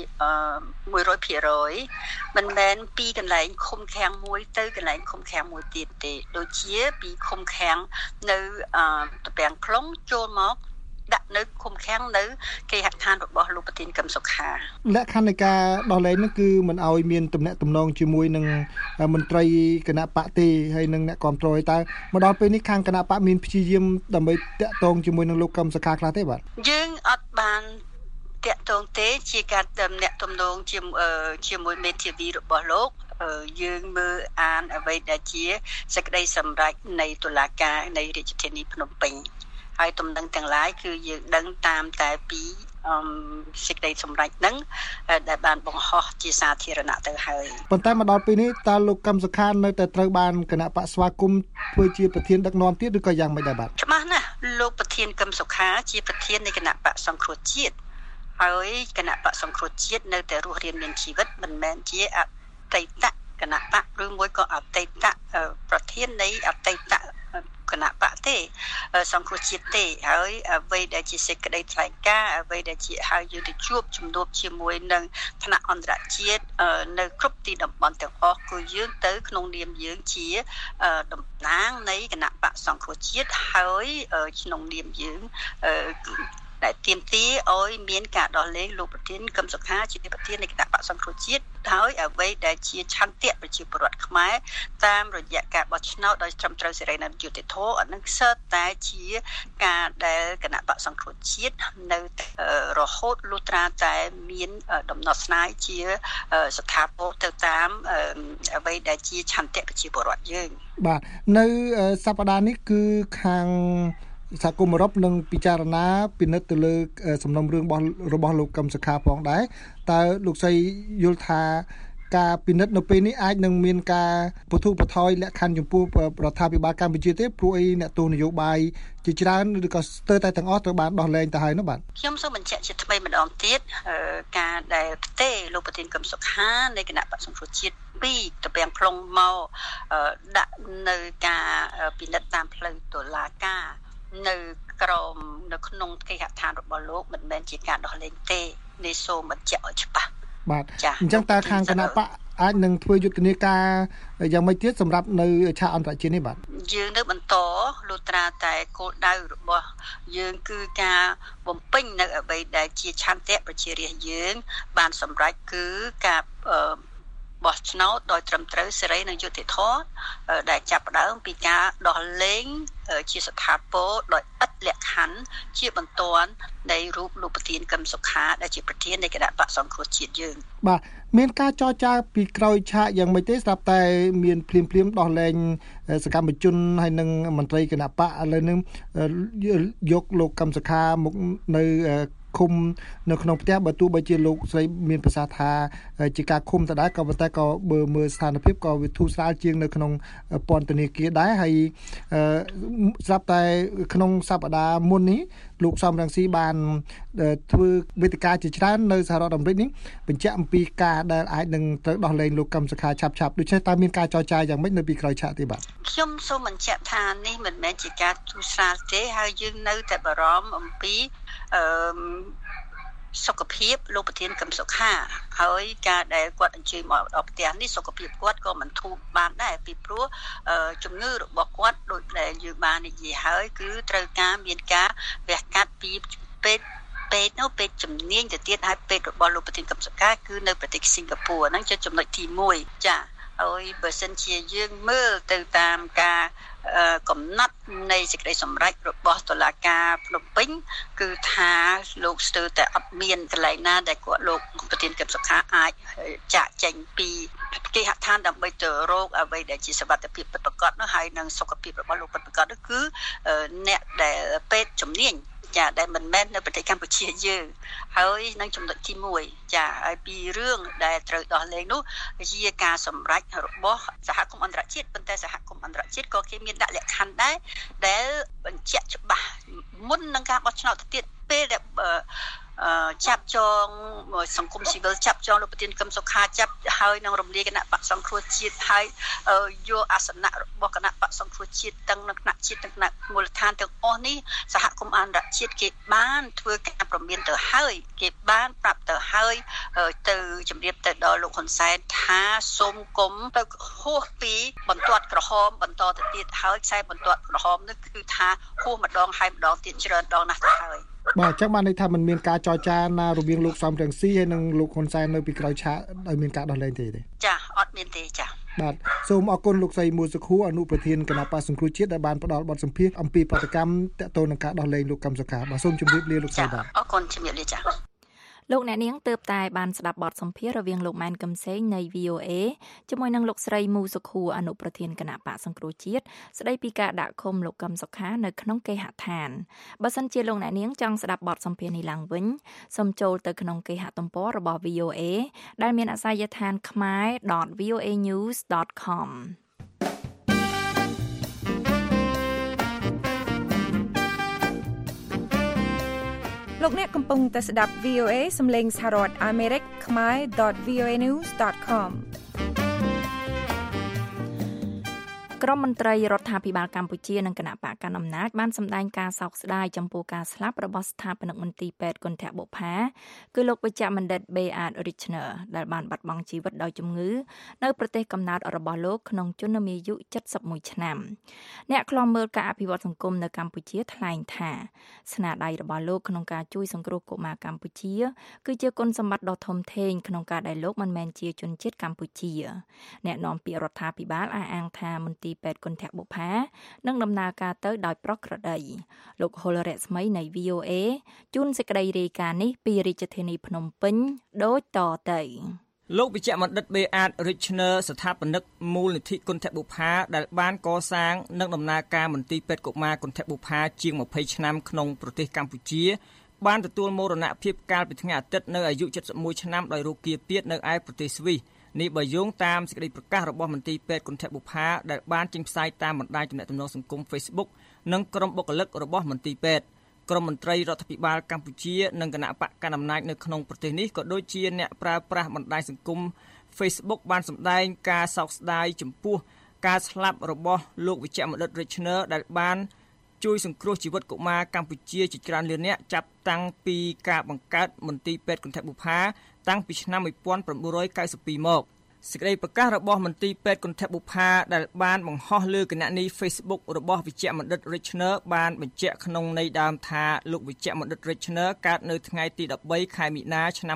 100% មិនមែនពីកន្លែងឃុំឃាំងមួយទៅកន្លែងឃុំឃាំងមួយទៀតទេដូចជាពីឃុំឃាំងនៅតំពាំង ក្រុងចូលមកដាក់នៅឃុំឃាំងនៅគេហដ្ឋានរបស់លោកប្រធានកឹមសុខាលក្ខខណ្ឌនៃការដោះលែងនេះគឺមិនឲ្យមានទំនាក់ទំនងជាមួយនឹងមន្ត្រីគណៈបកទេហើយនឹងអ្នកគ្រប់គ្រងតើមកដល់ពេលនេះខាងគណៈបកមានព្យាយាមដើម្បីតាក់ទងជាមួយនឹងលោកកឹមសុខាខ្លះទេបាទយើងអត់បានតាក់ទងទេជាការទំនាក់ទំនងជាមួយមេធាវីរបស់លោកយើងមើលអានអ្វីដែលជាសេចក្តីសម្រេចនៃតុលាការនៃរាជធានីភ្នំពេញហើយទំនឹងទាំងឡាយគឺយើងដឹងតាមតែពីសេចក្តីសម្រេចហ្នឹងដែលបានបង្ហោះជាសាធារណៈទៅហើយប៉ុន្តែមកដល់ពេលនេះតើលោកកឹមសុខានៅតែត្រូវបានគណៈបកស្វាគមន៍ធ្វើជាប្រធានដឹកនាំទៀតឬក៏យ៉ាងម៉េចដែរបាទច្បាស់ណាស់លោកប្រធានកឹមសុខាជាប្រធាននៃគណៈបកសង្គ្រោះជាតិហើយគណៈបកសង្គ្រោះជាតិនៅតែរស់រានមានជីវិតមិនមែនជាតីតគណៈបកឬមួយក៏អតីតប្រធាននៃអតីតគណៈបកទេសង្គ្រោះជាតិទេហើយអ្វីដែលជាសេចក្តីថ្លែងការណ៍អ្វីដែលជាហៅយើងទៅជួបជំនួបជាមួយនឹងថ្នាក់អន្តរជាតិនៅគ្រប់ទីតំបន់ទាំងអស់គឺយើងទៅក្នុងនាមយើងជាតំណាងនៃគណៈបកសង្គ្រោះជាតិហើយក្នុងនាមយើងដែលទាមទារឲ្យមានការដោះលែងលោកប្រធានកឹមសុខាជាប្រធាននៃគណៈបកសង្គ្រោះជាតិហើយអ្វីដែលជាឆន្ទៈប្រជាពលរដ្ឋខ្មែរតាមរយៈការបោះឆ្នោតដោយត្រឹមត្រូវសេរីនិងយុត្តិធម៌អានឹងសើតែជាការដែលគណៈបកសង្គ្រោះជាតិនៅរហូតលុះត្រាតែមានដំណោះស្រាយជាស្ថាពរទៅតាមអ្វីដែលជាឆន្ទៈប្រជាពលរដ្ឋយើងបាទនៅសប្តាហ៍នេះគឺខាងសហគមន៍អឺរ៉ុបនឹងពិចារណាពិនិត្យទៅលើសំណុំរឿងរបស់លោកកឹមសុខាផងដែរតើលោកស្រីយល់ថាការពិនិត្យនៅពេលនេះអាចនឹងមានការពធុបថយលក្ខខណ្ឌចំពោះរដ្ឋាភិបាលកម្ពុជាទេព្រោះអីអ្នកទស្សនយោបាយជាច្រើនឬក៏ស្ទើរតែទាំងអស់ត្រូវបានដោះលែងទៅហើយនោះបាទខ្ញុំសូមបញ្ជាក់ជាថ្មីម្ដងទៀតការដែលផ្ទេរលោកប្រធានកឹមសុខានៃគណៈបក្សសង្គ្រោះជាតិពីតំពាំង plong មកដាក់នៅការពិនិត្យតាមផ្លូវតុលាការនៅក្រមនៅក្នុងគេហដ្ឋានរបស់លោកមិនមែនជាការដោះលែងទេនេះសូមបញ្ជាក់ឲ្យច្បាស់បាទអញ្ចឹងតើខាងគណៈបកអាចនឹងធ្វើយុទ្ធនាការយ៉ាងម៉េចទៀតសម្រាប់នៅឆាកអន្តរជាតិនេះបាទយើងនៅបន្តលុះត្រាតែគោលដៅរបស់យើងគឺការបំពេញនៅអ្វីដែលជាឆន្ទៈប្រជារាស្ត្រយើងបានសម្រេចគឺការបោះឆ្នោតដោយត្រឹមត្រូវសេរីនិងយុត្តិធម៌ដែលចាប់ផ្ដើមពីការដោះលែងជាស្ថាពរដោយឥតលក្ខខណ្ឌជាបន្ទាន់នៃរូបលោកប្រធានកឹមសុខាដែលជាប្រធាននៃគណៈបក្សសង្គ្រោះជាតិយើងបាទមានការចរចាពីក្រោយឆាកយ៉ាងម៉េចទេស្រាប់តែមានភ្លាមដោះលែងសកម្មជនហើយនិងមន្ត្រីគណៈបកឥឡូវនេះយកលោកកឹមសុខាមកនៅឃុំនៅក្នុងផ្ទះបើទោះបីជាលោកស្រីមានប្រសាសន៍ថាជាការឃុំទៅដែរក៏ប៉ុន្តែក៏បើមើលស្ថានភាពក៏វាធូរស្រាលជាងនៅក្នុងពន្ធនាគារដែរហើយស្រាប់តែក្នុងសប្តាហ៍មុននេះលោកសំរងស៊ីបានធ្វើវេទិកាជាច្រើននៅសហរដ្ឋអាមេរិកនេះបញ្ជាក់អំពីការដែលអាចនឹងត្រូវដោះលែងលោកកឹមសុខាឆាប់ដូច្នេះតើមានការចរចាយ៉ាងម៉េចនៅពីក្រោយឆាកទេបាទខ្ញុំសូមបញ្ជាក់ថានេះមិនមែនជាការធូរស្រាលទេហើយយើងនៅតែបារម្ភអំពីសុខភាពលោកប្រធានកឹមសុខាហើយការដែលគាត់អញ្ជើញមកដល់ផ្ទះនេះសុខភាពគាត់ក៏មិនធូរបានដែរពីព្រោះជំងឺរបស់គាត់ដូចដែលយើងបាននិយាយហើយគឺត្រូវការមានការវះកាត់ពីពេទ្យជំនាញទៅទៀតហើយពេទ្យរបស់លោកប្រធានកឹមសុខាគឺនៅប្រទេសសិង្ហបុរីហ្នឹងជាចំណុចទី1ចាហើយបើសិនជាយើងមើលទៅតាមការកំណត់នៃសេចក្តីសម្រេចរបស់តុលាការភ្នំពេញគឺថាលោកស្ទើរតែអត់មានកន្លែងណាដែលគាត់លោកប្រធានកឹមសុខាអាចចាក់ចេញពីគេហដ្ឋានដើម្បីទៅរកអ្វីដែលជាសុវត្ថិភាពពិតប្រាកដនោះហើយនឹងសុខភាពរបស់លោកពិតប្រាកដនោះគឺអ្នកដែលពេទ្យជំនាញចាដែលមិនមែននៅប្រទេសកម្ពុជាយើងហើយនឹងចំណុចទី1ចាហើយពីរឿងដែលត្រូវដោះលែងនោះជាការសម្រេចរបស់សហគមន៍អន្តរជាតិប៉ុន្តែសហគមន៍អន្តរជាតិក៏គេមានដាក់លក្ខខណ្ឌដែរដែលបញ្ជាក់ច្បាស់មុននឹងការបោះឆ្នោតទៅទៀតពេលដែលចាប់ចងសង្គមស៊ីវិលចាប់ចងលោកប្រធាន កឹមសុខាចាប់ហើយនឹងរំលាយគណៈបក្សសង្គ្រោះជាតិហើយយកអាសនៈរបស់គណៈបក្សសង្គ្រោះជាតិទាំងនៅថ្នាក់ជាតិទាំងថ្នាក់មូលដ្ឋានទាំងអស់នេះសហគមន៍អន្តរជាតិគេបានធ្វើការប្រមានទៅហើយគេបានប្រាប់ទៅហើយទៅជម្រាបទៅដល់លោកហ៊ុនសែនថាសូមគុំទៅហួសពីបន្ទាត់ក្រហមបន្តទៅទៀតហើយខ្សែបន្ទាត់ក្រហមនេះគឺថាហួសម្ដងហើយម្ដងទៀតច្រើនដងណាស់ទៅហើយបាទចឹងបានន័យថាมันមានការចរចាណារវាងលោកសំរងស៊ីហើយនិងលោកហ៊ុនសែននៅពីក្រោយឆាកដោយមានការដោះលែងទេចាអត់មានទេចាបាទសូមអរគុណលោកស្រីមួសុខួរអនុប្រធានគណៈបក្សសង្គ្រោះជាតិដែលបានផ្ដល់បទសម្ភាសន៍អំពីប្រតិកម្មទាក់ទងនឹងការដោះលែងលោកកឹមសុខាបាទសូមជម្រាបលាលោកស្រីបាទអរគុណជម្រាបលាចាលោកអ្នកនាងទើបតែបានស្ដាប់បទសម្ភាសន៍រវាងលោកម៉ែនកឹមសេងនៃ VOA ជាមួយនឹងលោកស្រីមូសុខួរអនុប្រធានគណៈបក្សសង្គ្រោះជាតិស្ដីពីការដាក់ឃុំលោកកឹមសុខានៅក្នុងគេហដ្ឋានបើសិនជាលោកអ្នកនាងចង់ស្ដាប់បទសម្ភាសន៍នេះឡើងវិញសូមចូលទៅក្នុងគេហទំព័ររបស់ VOA ដែលមានអាសយដ្ឋាន khmer.voanews.com លោកអ្នកកំពុងតែស្ដាប់ VOA សំឡេងសហរដ្ឋអាមេរិក khmer.voanews.com ក្រុមមន្ត្រីរដ្ឋាភិបាលកម្ពុជានិងគណៈបកកណ្ដាលអំណាចបានសម្ដែងការសោកស្ដាយចំពោះការស្លាប់របស់ស្ថាបនិកមន្ទីរពេទ្យគន្ធបុប្ផាគឺលោកវិជ្ជបណ្ឌិត Beat Richner ដែលបានបាត់បង់ជីវិតដោយជំងឺនៅប្រទេសកំណើតរបស់លោកក្នុងជន្មាយុ71ឆ្នាំអ្នកខ្លំមើលការអភិវឌ្ឍសង្គមនៅកម្ពុជាថ្លែងថាស្នាដៃរបស់លោកក្នុងការជួយសង្គ្រោះកុមារកម្ពុជាគឺជាគុណសម្បត្តិដ៏ធំធេងក្នុងការដែលលោកមិនមែនជាជនជាតិកម្ពុជាអ្នកនាំពាក្យរដ្ឋាភិបាលអះអាងថាមន្ទីរពេទ្យគន្ធបុប្ផានឹងដំណើរការទៅដោយប្រក្រតីលោកហុលរស្មីនៃ VOA ជូនសេចក្តីរាយការណ៍នេះពីរាជធានីភ្នំពេញដូចតទៅលោកវិជ្ជបណ្ឌិត Beat Richner ស្ថាបនិកមូលនិធិគន្ធបុប្ផាដែលបានកសាងនិងដំណើរការមន្ទីរពេទ្យកុមារគន្ធបុប្ផាជាង20ឆ្នាំក្នុងប្រទេសកម្ពុជាបានទទួលមរណភាពកាលពីថ្ងៃអាទិត្យនៅអាយុ71ឆ្នាំដោយរោគគាពៀតនៅឯប្រទេសស្វីសនេះបើយោងតាមសេចក្តីប្រកាសរបស់មន្ទីរពេទ្យគន្ធបុប្ផាដែលបានចេញផ្សាយតាមបណ្ដាញទំនាក់ទំនងសង្គម Facebook និងក្រុមបុគ្គលិករបស់មន្ទីរពេទ្យក្រុមមន្ត្រីរដ្ឋាភិបាលកម្ពុជានិងគណៈបកកណ្ដាលអំណាចនៅក្នុងប្រទេសនេះក៏ដូចជាអ្នកប្រើប្រាស់បណ្ដាញសង្គម Facebook បានសម្ដែងការសោកស្ដាយចំពោះការស្លាប់របស់លោកវិជ្ជបណ្ឌិត Richner ដែលបានជួយសង្គ្រោះជីវិតកុមារកម្ពុជាជាច្រើនលាននាក់ចាប់តាំងពីការបង្កើតមន្ទីរពេទ្យគន្ធបុប្ផាតាំងពីឆ្នាំ1992មកសេចក្តីប្រកាសរបស់មន្ទីរពេទ្យគន្ធបុប្ផាដែលបានបង្ហោះលើគណនី Facebook របស់វិជ្ជបណ្ឌិត Richner បានបញ្ជាក់ក្នុងន័យដើមថាលោកវិជ្ជបណ្ឌិត Richner កើតនៅថ្ងៃទី13ខែមីនាឆ្នាំ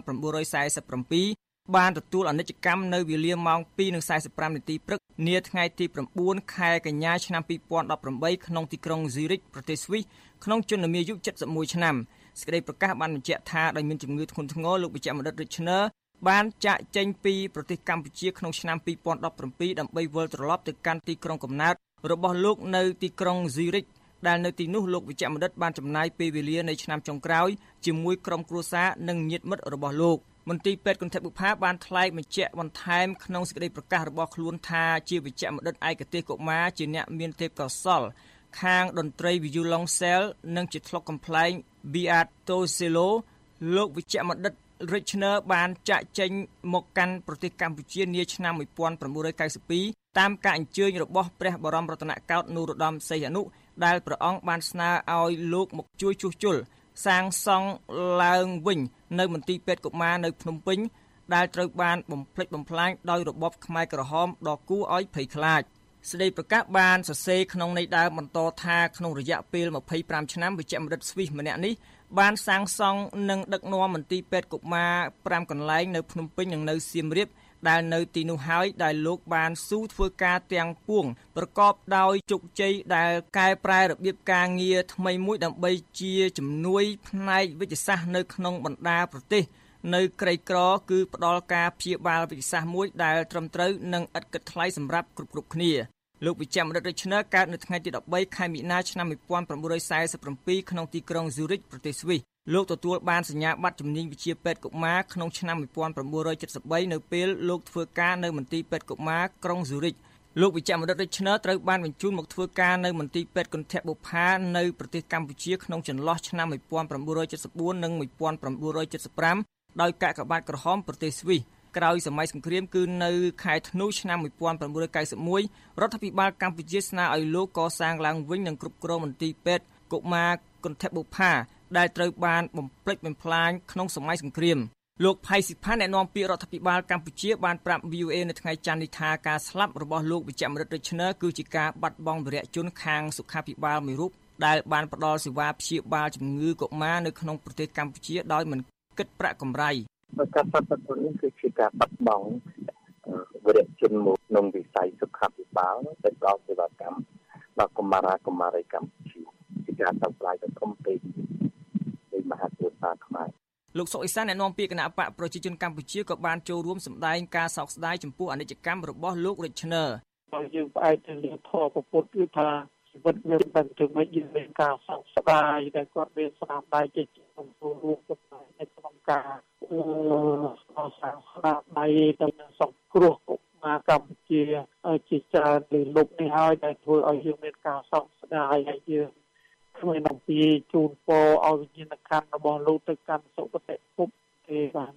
1947បានទទួលអនិច្ចកម្មនៅវេលាម៉ោង 2:45 នាទីព្រឹកនាថ្ងៃទី9ខែកញ្ញាឆ្នាំ2018ក្នុងទីក្រុង Zurich ប្រទេសស្វីសក្នុងជន្មាយុ71ឆ្នាំសេចក្តីប្រកាសបានបញ្ជាក់ថាដោយមានជំងឺធ្ងន់ធ្ងរលោកវិជ្ជបណ្ឌិត Richner បានចាកចេញពីប្រទេសកម្ពុជាក្នុងឆ្នាំ2017ដើម្បីវិលត្រឡប់ទៅកាន់ទីក្រុងកំណើតរបស់លោកនៅទីក្រុង Zurich ដែលនៅទីនោះលោកវិជ្ជបណ្ឌិតបានចំណាយពេលវេលានៃឆ្នាំចុងក្រោយជាមួយក្រុមគ្រួសារនិងញាតិមិត្តរបស់លោកមន្ទីរពេទ្យគន្ធបុប្ផាបានថ្លែងបញ្ជាក់បន្ថែមក្នុងសេចក្តីប្រកាសរបស់ខ្លួនថាជាវិជ្ជបណ្ឌិតឯកទេសកុមារជាអ្នកមានទេពកោសល្យខាងតន្ត្រី violoncelle និងជាធ្លុកកំប្លែង Beatoscello លោកវិជ្ជបណ្ឌិតRichner បានចាក់ចេញមកកាន់ប្រទេសកម្ពុជានាឆ្នាំ1992តាមការអញ្ជើញរបស់ព្រះបរមរតនកោដ្ឋនរោត្តមសីហនុដែលព្រះអង្គបានស្នើឲ្យលោកមកជួយជួសជុលសាងសង់ឡើងវិញនៅមន្ទីរពេទ្យកុមារនៅភ្នំពេញដែលត្រូវបានបំផ្លិចបំផ្លាញដោយរបបខ្មែរក្រហមដ៏គួរឲ្យភ័យខ្លាចសេចក្តីប្រកាសបានសរសេរក្នុងន័យដើមបន្តថាក្នុងរយៈពេល25ឆ្នាំវិជ្ជបណ្ឌិតស្វីសម្នាក់នេះបានសាងសង់និងដឹកនាំមន្ទីរពេទ្យកុមារ5កន្លែងនៅភ្នំពេញនិងនៅសៀមរាបដែលនៅទីនោះហើយដែលលោកបានស៊ូធ្វើការទាំងពួងប្រកបដោយជោគជ័យដែលកែប្រែរបៀបការងារថ្មីមួយដើម្បីជាជំនួយផ្នែកវិទ្យាសាស្ត្រនៅក្នុងបណ្ដាប្រទេសនៅក្រីក្រគឺផ្ដល់ការព្យាបាលវិទ្យាសាស្ត្រមួយដែលត្រឹមត្រូវនិងឥតគិតថ្លៃសម្រាប់គ្រប់គ្នាលោកវិជ្ជបណ្ឌិត Richner កើតនៅថ្ងៃទី13ខែមីនាឆ្នាំ1947ក្នុងទីក្រុង Zurich ប្រទេសស្វីសលោកទទួលបានសញ្ញាបត្រជំនាញវិជ្ជាពេទ្យកុមារក្នុងឆ្នាំ1973នៅពេលលោកធ្វើការនៅមន្ទីរពេទ្យកុមារក្រុង Zurich លោកវិជ្ជបណ្ឌិត Richner ត្រូវបានបញ្ជូនមកធ្វើការនៅមន្ទីរពេទ្យគន្ធបុប្ផានៅប្រទេសកម្ពុជាក្នុងចន្លោះឆ្នាំ1974និង1975ដោយកាកបាទក្រហមប្រទេសស្វីសក្រោយសម័យសង្គ្រាមគឺនៅខែធ្នូឆ្នាំ1991រដ្ឋាភិបាលកម្ពុជាស្នើឲ្យលោកកសាងឡើងវិញនិងគ្រប់គ្រងមន្ទីរពេទ្យកុមារគន្ធបុប្ផាដែលត្រូវបានបំផ្លិចបំផ្លាញក្នុងសម័យសង្គ្រាមលោកផៃស៊ីផានអ្នកនាំពាក្យរដ្ឋាភិបាលកម្ពុជាបានប្រាប់ VOA នៅថ្ងៃច័ន្ទនេះថាការស្លាប់របស់លោកវិជ្ជបណ្ឌិត Richner គឺជាការបាត់បង់វីរៈជនខាងសុខាភិបាលមួយរូបដែលបានផ្ដល់សេវាព្យាបាលជំងឺកុមារនៅក្នុងប្រទេសកម្ពុជាដោយមិនគិតប្រាក់កម្រៃការបាត់បង់នេះគឺជាការបាត់បង់វីរៈជនមួយក្នុងវិស័យសុខាភិបាលដែលផ្ដល់សេវាកម្មដល់កុមារកុមារីកម្ពុជាជាការសោកស្ដាយដ៏ធំធេងនៃមហាគ្រួសារខ្មែរលោកសុកអេសានអ្នកនាំពាក្យគណៈបកប្រជាជនកម្ពុជាក៏បានចូលរួមសម្ដែងការសោកស្ដាយចំពោះអនិច្ចកម្មរបស់លោក Richner បើយើងផ្អែកទៅលើធម៌ពុទ្ធគឺថាជីវិតយើងមិនទៅមិនមានការសោកស្ដាយដែលគាត់មានស្នាដៃជាក្នុងរួមនៅក្នុងការសាងស្នាដៃទៅសង្គ្រោះកុមារកម្ពុជាជាច្រើនលើលោកនេះហើយដែលធ្វើឲ្យយើងមានការសោកស្ដាយហើយយើងគ្មានអំពីជូនពរឲ្យវិញ្ញាណក្ខន្ធរបស់លោកទៅកាន់សុគតិភពទេបាទ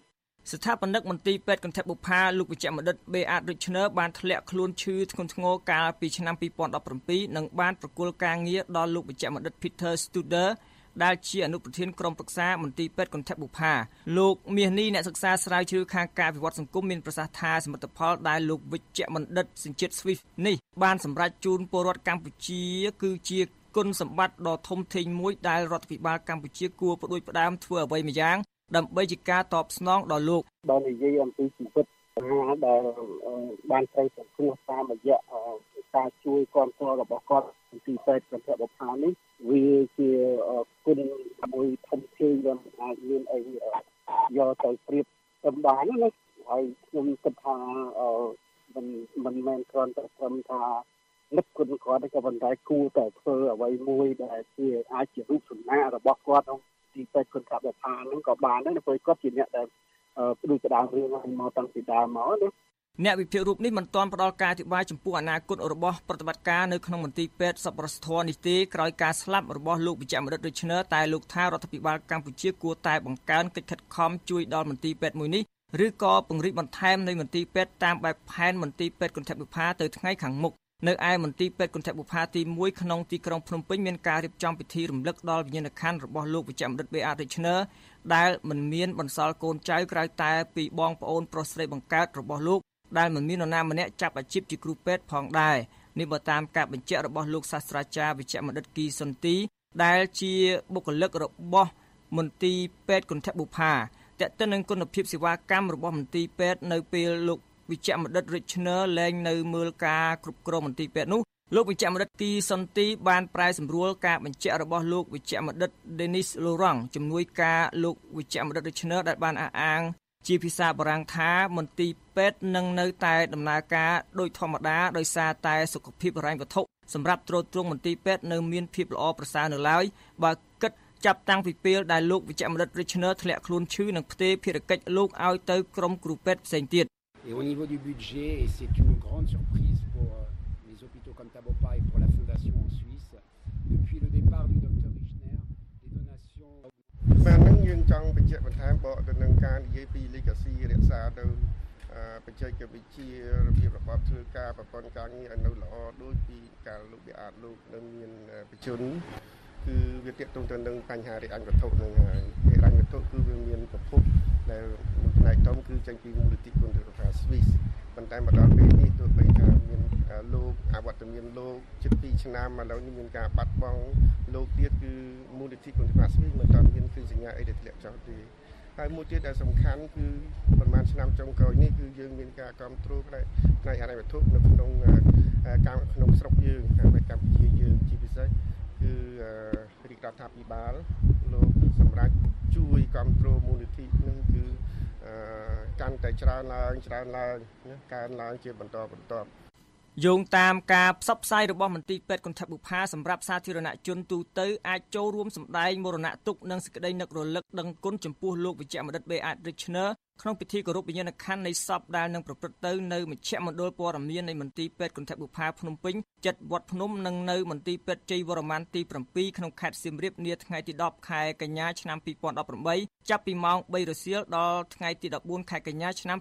ស្ថាបនិកមន្ទីរពេទ្យកន្ធបុប្ផាលោកវិជ្ជបណ្ឌិត B.R. Richner បានធ្លាក់ខ្លួនឈឺធ្ងន់ធ្ងរកាលពីឆ្នាំ2017និងបានប្រគល់ការងារដល់លោកវិជ្ជបណ្ឌិត Peter Studer ដែលជាអនុប្រធានក្រុមប្រឹក្សាមន្ទីរពេទ្យកន្ធបុប្ផាលោកមាសនេះអ្នកសិក្សាស្រាវជ្រាវខាងការវិវត្តសង្គមមានប្រសាសន៍ថាសមិទ្ធផលដែលលោកវិជ្ជបណ្ឌិតសញ្ជាតិ Swiss នេះបានសម្រេចជូនពលរដ្ឋកម្ពុជាគឺជាគុណសម្បត្តិដ៏ធំធេងមួយដែលរដ្ឋាភិបាលកម្ពុជាគួរផ្ដួចផ្ដើមធ្វើអ្វីម្យ៉ាងដើម្បីជាការតបស្នងដល់លោកបើនិយាយអំពីជីវិតដែលបានត្រូវសង្គ្រោះតាមរយៈការជួយគ្រប់គ្រងរបស់គាត់ពីពេទ្យកន្ធបុប្ផានេះវាជាគុណមួយធំធេងដែលអាចមានអីយកទៅប្រៀបតាមបានណាហើយខ្ញុំគិតថាមិនមែនគ្រាន់តែត្រឹមថានឹកគុណគាត់ទេក៏ប៉ុន្តែគួរតែធ្វើអ្វីមួយដែលជាអាចជារូបសំណាករបស់គាត់ក្នុងទីពេទ្យកន្ធបុប្ផាហ្នឹងក៏បានដែរព្រោះគាត់ជាអ្នកដែលផ្ដួចផ្ដើមរឿងហ្នឹងមកតាំងពីដើមមកណាអ្នកវិភាគរូបនេះមិនទាន់ផ្ដល់ការអធិប្បាយចំពោះអនាគតរបស់ប្រតិបត្តិការនៅក្នុងមន្ទីរពេទ្យសប្បុរសធម៌នេះទេក្រោយការស្លាប់របស់លោកវិជ្ជបណ្ឌិត Richner តែលោកថារដ្ឋាភិបាលកម្ពុជាគួរតែបង្កើនកិច្ចខិតខំជួយដល់មន្ទីរពេទ្យមួយនេះឬក៏ពង្រីកបន្ថែមនៃមន្ទីរពេទ្យតាមបែបផែនមន្ទីរពេទ្យកន្ធបុប្ផាទៅថ្ងៃខាងមុខនៅឯមន្ទីរពេទ្យកន្ធបុប្ផាទី1ក្នុងទីក្រុងភ្នំពេញមានការរៀបចំពិធីរំលឹកដល់វិញ្ញាណក្ខន្ធរបស់លោកវិជ្ជបណ្ឌិត B.R. Richner ដែលមិនមានបន្សល់កូនចៅក្រៅតែពីបងប្អូនប្រុសស្រីបង្កើតរបស់លោកដែលមិនមាននរណាម្នាក់ចាប់អាជីពជាគ្រូពេទ្យផងដែរនេះបើតាមការបញ្ជាក់របស់លោកសាស្ត្រាចារ្យវិជ្ជបណ្ឌិតគីសុនទីដែលជាបុគ្គលិករបស់មន្ទីរពេទ្យកន្ធបុប្ផាទាក់ទិននឹងគុណភាពសេវាកម្មរបស់មន្ទីរពេទ្យនៅពេលលោកវិជ្ជបណ្ឌិត Richner លែងនៅមើលការគ្រប់គ្រងមន្ទីរពេទ្យនោះលោកវិជ្ជបណ្ឌិតគីសុនទីបានប្រែសម្រួលការបញ្ជាក់របស់លោកវិជ្ជបណ្ឌិត Denis Laurent ជំនួយការលោកវិជ្ជបណ្ឌិត Richner ដែលបានអះអាងជាភាសាបារាំងថាមន្ទីរពេទ្យនឹងនៅតែដំណើរការដោយធម្មតាដោយសារតែសុខភាពហិរញ្ញវត្ថុសម្រាប់ទ្រទ្រង់មន្ទីរពេទ្យនៅមានភាពល្អប្រសើរនៅឡើយបើគិតចាប់តាំងពីពេលដែលលោកវិជ្ជបណ្ឌិត Richner ធ្លាក់ខ្លួនឈឺនិងផ្ទេរភារកិច្ចលោកឲ្យទៅក្រុមគ្រូពេទ្យផ្សេងទៀត Et au niveau du budget, et c'est une grande surprise pour les hôpitaux comme Taboppa et pour la Fondation en Suisse, depuis le départ du Dr Richner, les donations... បាទនឹងយើងចង់បញ្ជាក់បន្ថែមបកទៅនឹងការនិយាយពី legacy រក្សាទៅបច្ចេកវិទ្យារបៀបរបបធ្វើការប្រព័ន្ធការងារឲ្យនៅល្អដូចពីការលោកវាអាចលោកនឹងមានបញ្ជនគឺវាទាក់ទងទៅនឹងបញ្ហារិអញ្ញវត្ថុនឹងហើយរិអញ្ញវត្ថុគឺវាមានប្រភពដែលមួយផ្នែកធំគឺចេញពីមូលនិធិគុណធម៌ Swiss ប៉ុន្តែមកដល់ពេលនេះទោះបីថាមានលោកអវត្តមានលោកជិត2ឆ្នាំឥឡូវនេះមានការបាត់បង់លោកទៀតគឺមូលនិធិគុណធម៌ Swiss មិនទាន់មានគឺសញ្ញាអីដែលធ្លាក់ចោលទេហើយមួយទៀតដែលសំខាន់គឺប្រហែលឆ្នាំចុងក្រោយនេះគឺយើងមានការគ្រប់គ្រងផ្នែកហិរញ្ញវត្ថុនៅក្នុងក្នុងស្រុកយើងនៅកម្ពុជាយើងជាពិសេសគឺរាជរដ្ឋាភិបាលលោកសម្រាប់ជួយគ្រប់គ្រងមូលនិធិនឹងគឺកាន់តែច្រើនឡើងណាកើនឡើងជាបន្តយោងតាមការផ្សព្វផ្សាយរបស់មន្ទីរពេទ្យកន្ធបុប្ផាសម្រាប់សាធារណជនទូទៅអាចចូលរួមសម្ដែងមរណទុក្ខនិងសេចក្តីនឹករលឹកដឹងគុណចំពោះលោកវិជ្ជបណ្ឌិត B.R. Richner ក្នុងពិធីគោរពវិញ្ញាណក្ខន្ធនៃសពដែលនឹងប្រព្រឹត្តទៅនៅមជ្ឈមណ្ឌលព័ត៌មាននៃមន្ទីរពេទ្យកន្ធបុប្ផាភ្នំពេញជិតវត្តភ្នំនិងនៅមន្ទីរពេទ្យជ័យវរ្ម័នទី7ក្នុងខេត្តសៀមរាបនាថ្ងៃទី10ខែកញ្ញាឆ្នាំ2018ចាប់ពីម៉ោង3រសៀលដល់ថ្ងៃទី14ខែកញ្ញាឆ្នាំ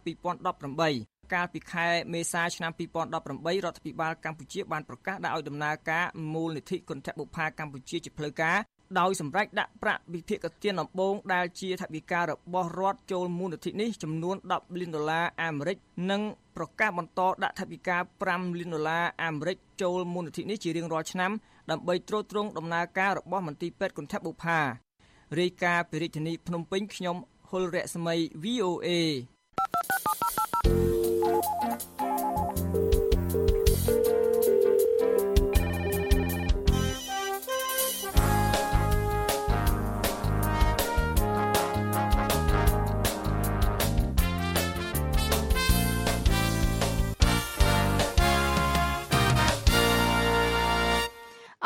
2018កាលពីខែមេសាឆ្នាំ2018រដ្ឋាភិបាលកម្ពុជាបានប្រកាសដាក់ឲ្យដំណើរការមូលនិធិគន្ធបុប្ផាកម្ពុជាជាផ្លូវការដោយសម្រេចដាក់ប្រាក់វិភាគទានដំបូងដែលជាថវិការបស់រដ្ឋចូលមូលនិធិនេះចំនួន$10 លានអាមេរិកនិងប្រកាសបន្តដាក់ថវិកា$5 លានអាមេរិកចូលមូលនិធិនេះជារៀងរាល់ឆ្នាំដើម្បីទ្រទ្រង់ដំណើរការរបស់មន្ទីរពេទ្យកន្ធបុប្ផារាយការណ៍ពីរាជធានីភ្នំពេញខ្ញុំហុលរស្មី VOA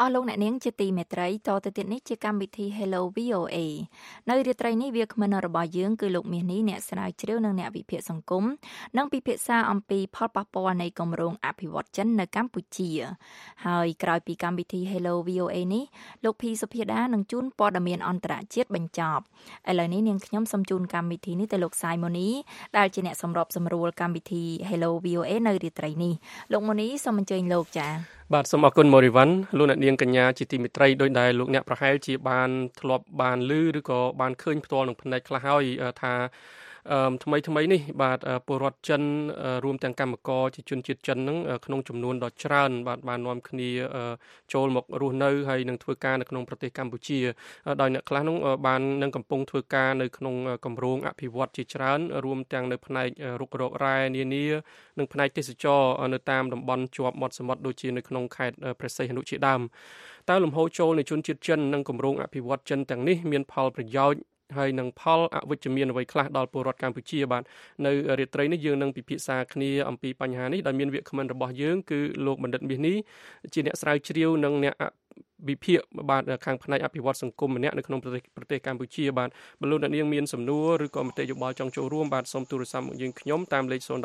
ស់លោកអ្នកនាងជាទីមេត្រីតទៅទៀតនេះជាកម្មវិធី Hello VOA នៅរាត្រីនេះវាគ្មិនរបស់យើងគឺលោកមាសនេះអ្នកស្រាវជ្រាវនិងអ្នកវិភាគសង្គមនិងពិភាក្សាអំពីផលប៉ះពាល់នៃគម្រោងអភិវឌ្ឍចិននៅកម្ពុជាហើយក្រោយពីកម្មវិធី Hello VOA នេះលោកភីសុភាដានឹងជូនព័ត៌មានអន្តរជាតិបញ្ចប់ឥឡូវនេះនាងខ្ញុំសូមជូនកម្មវិធីនេះទៅលោកសាយម៉ូនីដែលជាអ្នកសម្របសម្រួលកម្មវិធី Hello VOA នៅរាត្រីនេះលោកម៉ូនីសូមអញ្ជើញលោកចា៎បាទសូមអរគុណម៉ូរីវ៉ាន់លោកអ្នកនាងកញ្ញាជាទីមេត្រីដោយដែលលោកអ្នកប្រហែលជាបានធ្លាប់បានឮឬក៏បានឃើញផ្ទាល់នឹងផ្នែកខ្លះហើយថាថ្មីនេះបាទពលរដ្ឋចិនរួមទាំងកម្មករជាជនជាតិចិនហ្នឹងក្នុងចំនួនដ៏ច្រើនបាទបាននាំគ្នាចូលមករស់នៅហើយនឹងធ្វើការនៅក្នុងប្រទេសកម្ពុជាដោយអ្នកខ្លះហ្នឹងបាននឹងកំពុងធ្វើការនៅក្នុងគម្រោងអភិវឌ្ឍជាច្រើនរួមទាំងនៅផ្នែករុករករ៉ែនានានិងផ្នែកទេសចរនៅតាមតំបន់ជាប់មាត់សមុទ្រដូចជានៅក្នុងខេត្តព្រះសីហនុជាដើមតើលំហូរចូលនៃជនជាតិចិននិងគម្រោងអភិវឌ្ឍចិនទាំងនេះមានផលប្រយោជន៍ហើយនឹងផលអវិជ្ជមានអ្វីខ្លះដល់ពលរដ្ឋកម្ពុជាបាទនៅរាត្រីនេះយើងនឹងពិភាក្សាគ្នាអំពីបញ្ហានេះដោយមានវាគ្មិនរបស់យើងគឺលោកបណ្ឌិតមាសនេះជាអ្នកស្រាវជ្រាវនិងអ្នកវិភាគបាទខាងផ្នែកអភិវឌ្ឍសង្គមម្នាក់នៅក្នុងប្រទេសកម្ពុជាបាទបើលោកអ្នកនាងមានសំណួរឬក៏មតិយោបល់ចង់ចូលរួមបាទសូមទូរស័ព្ទមកយើងខ្ញុំតាមលេខ012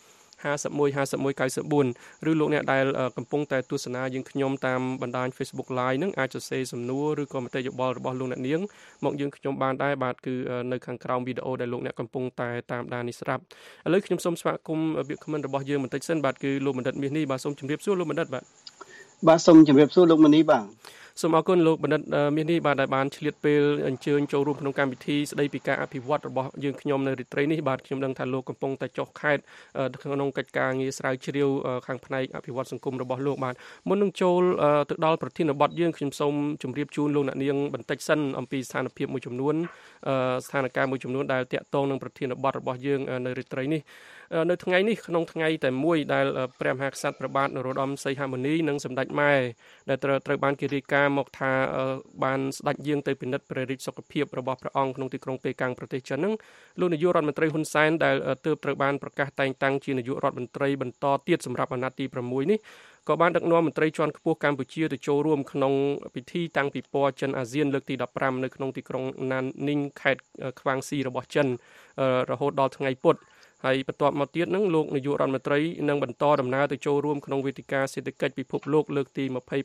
515194ឬលោកអ្នកដែលកំពុងតែទស្សនាយើងខ្ញុំតាមបណ្ដាញ Facebook Live នឹងអាចសរសេរសំណួរឬក៏មតិយោបល់របស់លោកអ្នកនាងមកយើងខ្ញុំបានដែរបាទគឺនៅខាងក្រោមវីដេអូដែលលោកអ្នកកំពុងតែតាមដាននេះស្រាប់ឥឡូវខ្ញុំសូមស្វាគមន៍វាគ្មិនរបស់យើងបន្តិចសិនបាទគឺលោកបណ្ឌិតមាសនេះបាទសូមជម្រាបសួរលោកបណ្ឌិតបាទសូមជម្រាបសួរលោកម៉ានីបាទសូមអរគុណលោកបណ្ឌិតមាសនេះបាទដែលបានឆ្លៀតពេលអញ្ជើញចូលរួមក្នុងកម្មវិធីស្ដីពីការអភិវឌ្ឍរបស់យើងខ្ញុំនៅរាត្រីនេះបាទខ្ញុំដឹងថាលោកកំពុងតែចុះខេត្តក្នុងកិច្ចការងារស្រាវជ្រាវខាងផ្នែកអភិវឌ្ឍសង្គមរបស់លោកបាទមុននឹងចូលទៅដល់ប្រធានបទយើងខ្ញុំសូមជម្រាបជូនលោកអ្នកនាងបន្តិចសិនអំពីស្ថានភាពមួយចំនួនស្ថានភាពមួយចំនួនដែលតាក់ទងនឹងប្រធានបទរបស់យើងនៅរាត្រីនេះនៅថ្ងៃនេះក្នុងថ្ងៃតែមួយដែលព្រះមហាក្សត្រព្រះបាទនរោត្តមសីហមុនីនិងសម្ដេចម៉ែដែលត្រូវបានគេរាយការណ៍មកថាបានស្ដេចយាងទៅពិនិត្យព្រះរាជសុខភាពរបស់ព្រះអង្គក្នុងទីក្រុងប៉េកាំងប្រទេសចិនហ្នឹងលោកនាយករដ្ឋមន្ត្រីហ៊ុនសែនដែលទើបត្រូវបានប្រកាសតែងតាំងជានាយករដ្ឋមន្ត្រីបន្តទៀតសម្រាប់អាណត្តិទី6នេះក៏បានដឹកនាំមន្ត្រីជាន់ខ្ពស់កម្ពុជាទៅចូលរួមក្នុងពិធីតាំងពិព័រណ៍ចិនអាស៊ានលើកទី15នៅក្នុងទីក្រុងណាននីងខេត្តខ្វាងស៊ីរបស់ចិនរហូតដល់ថ្ងៃពុធហើយបន្ទាប់មកទៀតនឹងលោកនាយករដ្ឋមន្ត្រីនឹងបន្តដំណើរទៅចូលរួមក្នុងវេទិកាសេដ្ឋកិច្ចពិភពលោកលើកទី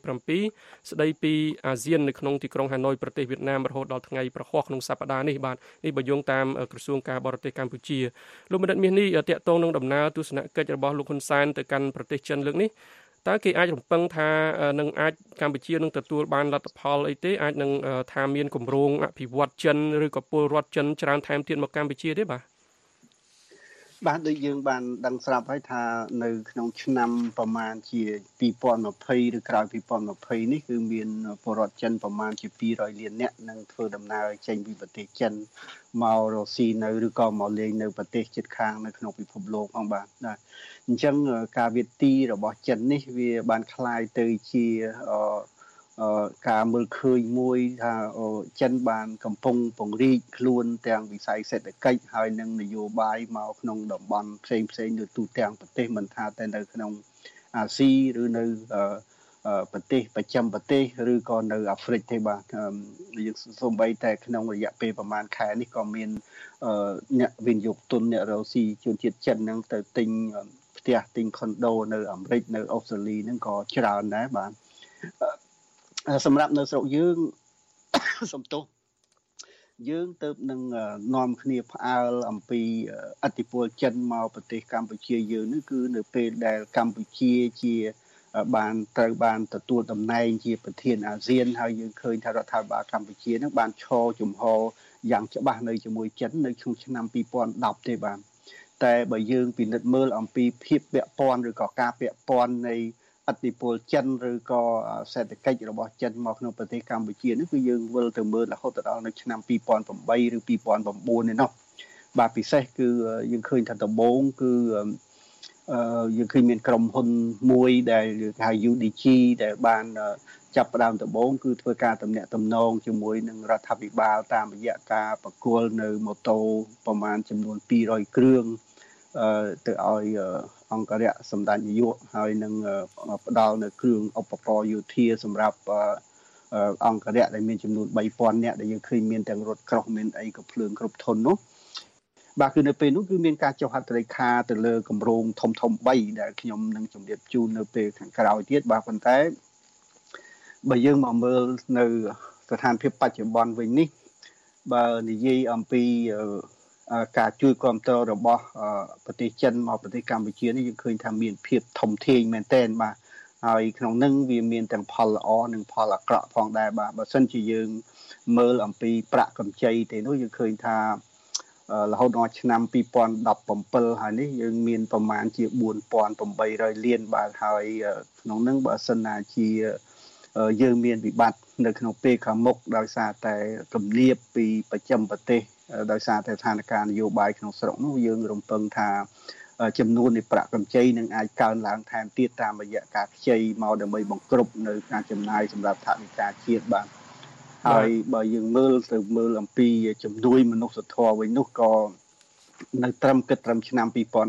27ស្ដីពីអាស៊ាននៅក្នុងទីក្រុងហាណូយប្រទេសវៀតណាមរហូតដល់ថ្ងៃប្រហ័សក្នុងសប្តាហ៍នេះបាទនេះបើយោងតាមក្រសួងការបរទេសកម្ពុជាលោកបណ្ឌិតមាសនេះតាក់ទងនឹងដំណើរទស្សនកិច្ចរបស់លោកហ៊ុនសែនទៅកាន់ប្រទេសចិនលើកនេះតើគេអាចរំពឹងថានឹងអាចកម្ពុជានឹងទទួលបានលទ្ធផលអីទេអាចនឹងថាមានគម្រោងអភិវឌ្ឍចិនឬក៏ពលរដ្ឋចិនច្រើនថែមទៀតមកកម្ពុជាទេបាទដូចយើងបានដឹងស្រាប់ហើយថានៅក្នុងឆ្នាំប្រមាណជា2020ឬក្រោយ2020នេះគឺមានពលរដ្ឋចិនប្រមាណជា200លាននាក់នឹងធ្វើដំណើរចេញពីប្រទេសចិនមករកស៊ីនៅឬក៏មកលេងនៅប្រទេសជិតខាងនៅក្នុងពិភពលោកផងបាទណាអញ្ចឹងការវិទីរបស់ចិននេះវាបានคล้ายទៅជាការមើលឃើញមួយថាចិនបានកំពុងពង្រីកខ្លួនទាំងវិស័យសេដ្ឋកិច្ចហើយនិងនយោបាយមកក្នុងតំបន់ផ្សេងនៅទូទាំងប្រទេសមិនថាតែនៅក្នុងអាស៊ីឬនៅប្រទេសប្រចាំប្រទេសឬក៏នៅអាហ្វ្រិកទេបាទយើងសូម្បីតែក្នុងរយៈពេលប្រហែលខែនេះក៏មានអ្នកវិនិយោគទុនអ្នករកស៊ីជនជាតិចិនហ្នឹងទៅទិញផ្ទះទិញខុនដូនៅអាមេរិកនៅអូស្ត្រាលីហ្នឹងក៏ច្រើនដែរបាទសម្រាប់នៅស្រុកយើងសំទោសយើងទៅនឹងនាំគ្នាផ្អើលអំពីឥទ្ធិពលចិនមកប្រទេសកម្ពុជាយើងនេះគឺនៅពេលដែលកម្ពុជាជាត្រូវបានទទួលតំណែងជាប្រធានអាស៊ានហើយយើងឃើញថារដ្ឋាភិបាលកម្ពុជានឹងបានឈរជំហរយ៉ាងច្បាស់នៅជាមួយចិននៅក្នុងឆ្នាំ2010ទេបាទតែបើយើងពិនិត្យមើលអំពីភាពពាក់ព័ន្ធឬក៏ការពាក់ព័ន្ធនៃឥទ្ធិពលចិនឬក៏សេដ្ឋកិច្ចរបស់ចិនមកក្នុងប្រទេសកម្ពុជានេះគឺយើងវិលទៅមើលរហូតដល់នៅឆ្នាំ2008ឬ2009នេះនោះបាទពិសេសគឺយើងឃើញថាដំបូងគឺយើងឃើញមានក្រុមហ៊ុនមួយដែលហៅ UDG ដែលបានចាប់ផ្ដើមដំបូងគឺធ្វើការទំនាក់ទំនងជាមួយនឹងរដ្ឋាភិបាលតាមរយៈការប្រគល់នៅម៉ូតូប្រមាណចំនួន200គ្រឿងទៅឲ្យអង្គរៈសម្ដេចនាយកហើយនឹងផ្ដល់នៅគ្រឿងឧបករណ៍យោធាសម្រាប់អង្គរៈដែលមានចំនួន 3000 នាក់ដែលយើងឃើញមានទាំងរថក្រោះមានអីក៏ភ្លើងគ្រប់ធន់នោះបាទគឺនៅពេលនោះគឺមានការចុះហត្ថលេខាទៅលើគម្រោងធំ3ដែលខ្ញុំនឹងជម្រាបជូននៅពេលខាងក្រោយទៀតបាទប៉ុន្តែបើយើងមកមើលនៅស្ថានភាពបច្ចុប្បន្នវិញនេះបើនិយាយអំពីការជួយគ្រប់គ្រងរបស់ប្រទេសចិនមកប្រទេសកម្ពុជានេះយើងឃើញថាមានភាពធំធេងមែនទែនបាទហើយក្នុងនឹងវាមានទាំងផលល្អនិងផលអាក្រក់ផងដែរបាទបើសិនជាយើងមើលអំពីប្រាក់កម្ចីទេនោះយើងឃើញថារហូតដល់ឆ្នាំ2017ហើយនេះយើងមានប្រមាណជា 4800 លានបាទហើយក្នុងនឹងបើសិនណាជាយើងមានវិបត្តិនៅក្នុងពេលខាងមុខដោយសារតែគំនាបពីប្រចាំប្រទេសដោយសារតែស្ថានភាពនយោបាយក្នុងស្រុកនោះយើងរំពឹងថាចំនួននៃប្រាក់កម្ចីនឹងអាចកើនឡើងថែមទៀតតាមរយៈការខ្ចីមកដើម្បីបង្គ្រប់នៅការចំណាយសម្រាប់ថវិកាជាតិបាទហើយបើយើងមើលអំពីជំនួយមនុស្សធម៌វិញនោះក៏នៅត្រឹមឆ្នាំ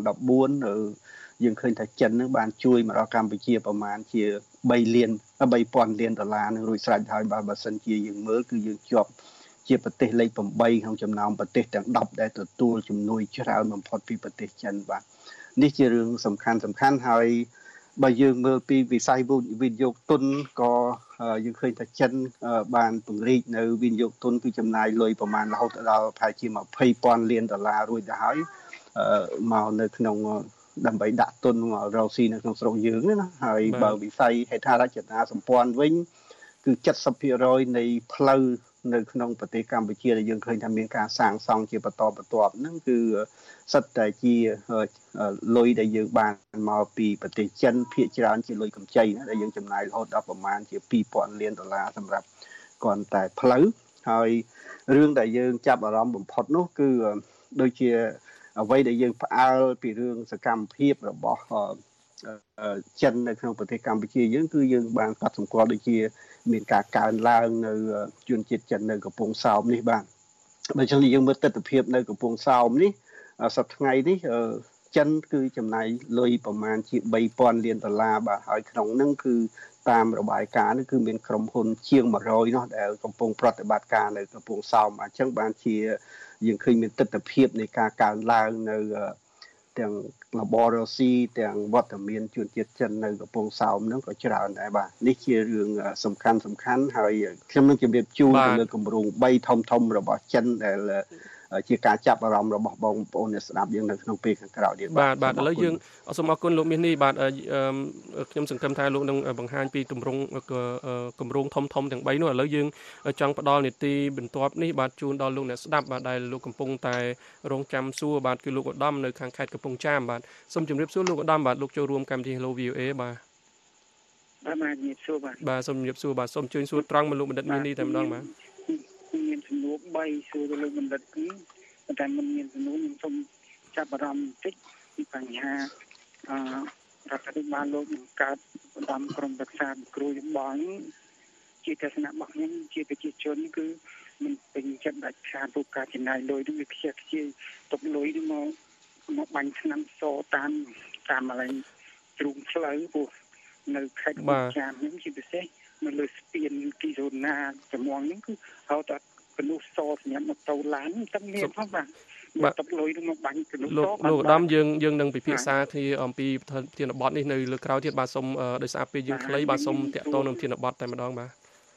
2014យើងឃើញថាចិននឹងបានជួយមកដល់កម្ពុជាប្រមាណជា3,000 លានដុល្លារនឹងរួចស្រេចហើយបើសិនជាយើងមើលគឺយើងជាប់ជាប្រទេសលេខ8ក្នុងចំណោមប្រទេសទាំង10ដែលទទួលជំនួយច្រើនបំផុតពីប្រទេសចិនបាទនេះជារឿងសំខាន់ហើយបើយើងមើលពីវិស័យវិនិយោគទុនក៏យើងឃើញថាចិនបានពង្រីកនៅវិនិយោគទុនគឺចំណាយលុយប្រមាណរហូតដល់ប្រហែលជា 20,000 លានដុល្លាររួចទៅហើយមកនៅក្នុងដើម្បីដាក់ទុនមករកស៊ីនៅក្នុងស្រុកយើងណាហើយបើវិស័យហេដ្ឋារចនាសម្ព័ន្ធវិញគឺ 70% នៃផ្លូវនៅក្នុងប្រទេសកម្ពុជាដែលយើងឃើញថាមានការសាងសង់ជាបន្តបន្ទាប់ហ្នឹងគឺសិតតែជាលុយដែលយើងបានមកពីប្រទេសចិនភាគច្រើនជាលុយកម្ចីណាដែលយើងចំណាយរហូតដល់ប្រមាណជា 2,000 លានដុល្លារសម្រាប់គ្រាន់តែផ្លូវហើយរឿងដែលយើងចាប់អារម្មណ៍បំផុតនោះគឺដូចជាអ្វីដែលយើងផ្អើលពីរឿងសកម្មភាពរបស់ចិននៅក្នុងប្រទេសកម្ពុជាយើងគឺយើងបានកត់សម្គាល់ដូចជាមានការកើនឡើងនៅជនជាតិចិននៅកំពង់សោមនេះបាទបើចឹងយើងមើលទស្សនវិជ្ជានៅកំពង់សោមនេះសប្តាហ៍ថ្ងៃនេះចិនគឺចំណាយលុយប្រមាណជា 3,000 លានដុល្លារបាទហើយក្នុងនឹងគឺតាមរបាយការណ៍នេះគឺមានក្រុមហ៊ុនជាង100នោះដែលកំពុងប្រតិបត្តិការនៅកំពង់សោមអញ្ចឹងបានជាយើងឃើញមានទស្សនវិជ្ជានៃការកើនឡើងនៅទាំងរបររកស៊ីទាំងវត្តមានជនជាតិចិននៅកំពង់សោមហ្នឹងក៏ច្រើនដែរបាទនេះជារឿងសំខាន់ហើយខ្ញុំនឹងជម្រាបជូនទៅលើគម្រោង3ធំរបស់ចិនដែលជាការចាប់អារម្មណ៍របស់បងប្អូនអ្នកស្ដាប់យើងនៅក្នុងពេលខាងក្រោយទៀតបាទឥឡូវយើងសូមអរគុណលោកមាសនេះបាទខ្ញុំសង្ឃឹមថាលោកនឹងបង្ហាញពីទម្រង់គម្រោងធំទាំង3នោះឥឡូវយើងចង់ផ្ដល់នីតិបន្ទាប់នេះបាទជូនដល់លោកអ្នកស្ដាប់បាទដែលលោកកំពុងតែរងចាំសួរបាទគឺលោកឧត្តមនៅខាងខេត្តកំពង់ចាមបាទសូមជម្រាបសួរលោកឧត្តមបាទលោកចូលរួមកម្មវិធី Hello VOA បាទបាទជំរាបសួរបាទសូមជម្រាបសួរបាទសូមអញ្ជើញសួរត្រង់មកលោកបណ្ឌិតមាសនេះតែម្ដងបាទមានសំណួរ3សួរទៅលោកបណ្ឌិតគឺតែមិនមានសំណួរខ្ញុំសូមចាប់អារម្មណ៍បន្តិចពីបញ្ហារដ្ឋាភិបាលលោកបង្កើតបណ្ដាំក្រុមប្រឹក្សាគ្រូយោបល់ជាទស្សនៈរបស់ខ្ញុំជាប្រជាជនគឺមិនពេញចិត្តដាច់ខាតពីការចំណាយលុយនេះវាខ្ជិះខ្ជាយទុកលុយនេះមកបាញ់ឆ្នាំសតាមកន្លែងជ្រុងផ្លូវពោះនៅខេត្តកំពង់ចាមនេះជាពិសេសនៅលើស្ពានគីរូណាចំងនេះគឺហៅថាកនុសសសម្រាប់ម៉ូតូឡានតែមានផងបាទទឹកលុយនឹងមកបាញ់កនុសសលោកឧត្តមយើងនឹងពិភាក្សាគ្នាអំពីប្រធានបទនេះនៅលើក្រោយទៀតបាទសូមដោយសារពេលយើងខ្លីបាទសូមតាក់ទងនឹងប្រធានបទតែម្ដងបាទ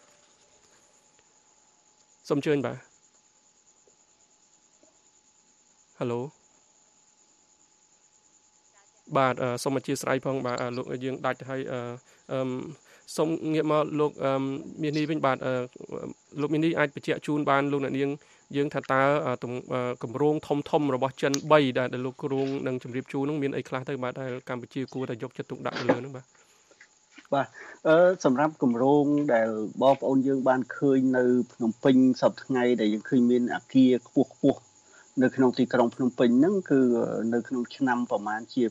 សូមអញ្ជើញបាទ Hello បាទសូមអធិស្ឋានផងបាទលោកយើងដាច់ហើយសូមងាកមកលោកមាសនេះវិញបាទលោកមាសនេះអាចបញ្ជាក់ជូនបានលោកអ្នកនាងយើងថាតើគម្រោងធំរបស់ចិន3ដែលលោកគ្រូនឹងជម្រាបជូននឹងមានអីខ្លះទៅបាទដែលកម្ពុជាគួរតែយកចិត្តទុកដាក់ទៅលើនឹងបាទសម្រាប់គម្រោងដែលបងប្អូនយើងបានឃើញនៅភ្នំពេញសប្តាហ៍ថ្ងៃដែលយើងឃើញមានអគារខ្ពស់នៅក្នុងទីក្រុងភ្នំពេញហ្នឹងគឺនៅក្នុងឆ្នាំប្រហែលជា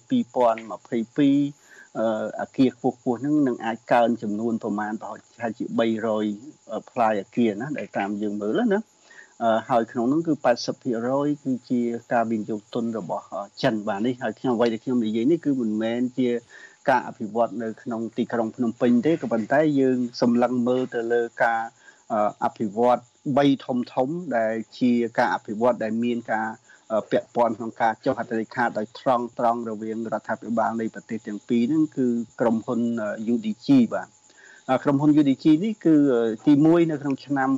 2022អគារខ្ពស់ហ្នឹងនឹងអាចកើនចំនួនប្រហែលជា300ផ្លាយអគារណាដែលតាមយើងមើលណាហើយក្នុងនោះគឺ 80% គឺជាការវិនិយោគទុនរបស់ចិនបាទនេះហើយខ្ញុំអ្វីដែលខ្ញុំនិយាយនេះគឺមិនមែនជាការអភិវឌ្ឍនៅក្នុងទីក្រុងភ្នំពេញទេក៏ប៉ុន្តែយើងសម្លឹងមើលទៅលើការអភិវឌ្ឍ3ធំដែលជាការអភិវឌ្ឍដែលមានការពាក់ព័ន្ធក្នុងការចុះហត្ថលេខាដោយត្រង់រវាងរដ្ឋាភិបាលនៃប្រទេសទាំងពីរហ្នឹងគឺក្រុមហ៊ុន UDG បាទក្រុមហ៊ុន UDG នេះគឺទី1នៅក្នុងឆ្នាំ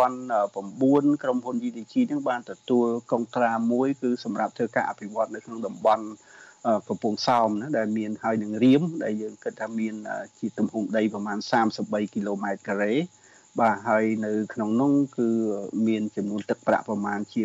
2009ក្រុមហ៊ុន UDG ហ្នឹងបានទទួលកុងត្រាមួយគឺសម្រាប់ធ្វើការអភិវឌ្ឍនៅក្នុងតំបន់កំពង់សោមណាដែលមានហើយនឹងរៀមដែលយើងគិតថាមានជាទំហំដីប្រមាណ33គីឡូម៉ែត្រការ៉េបាទហើយនៅក្នុងនោះគឺមានចំនួនទឹកប្រាក់ប្រមាណជា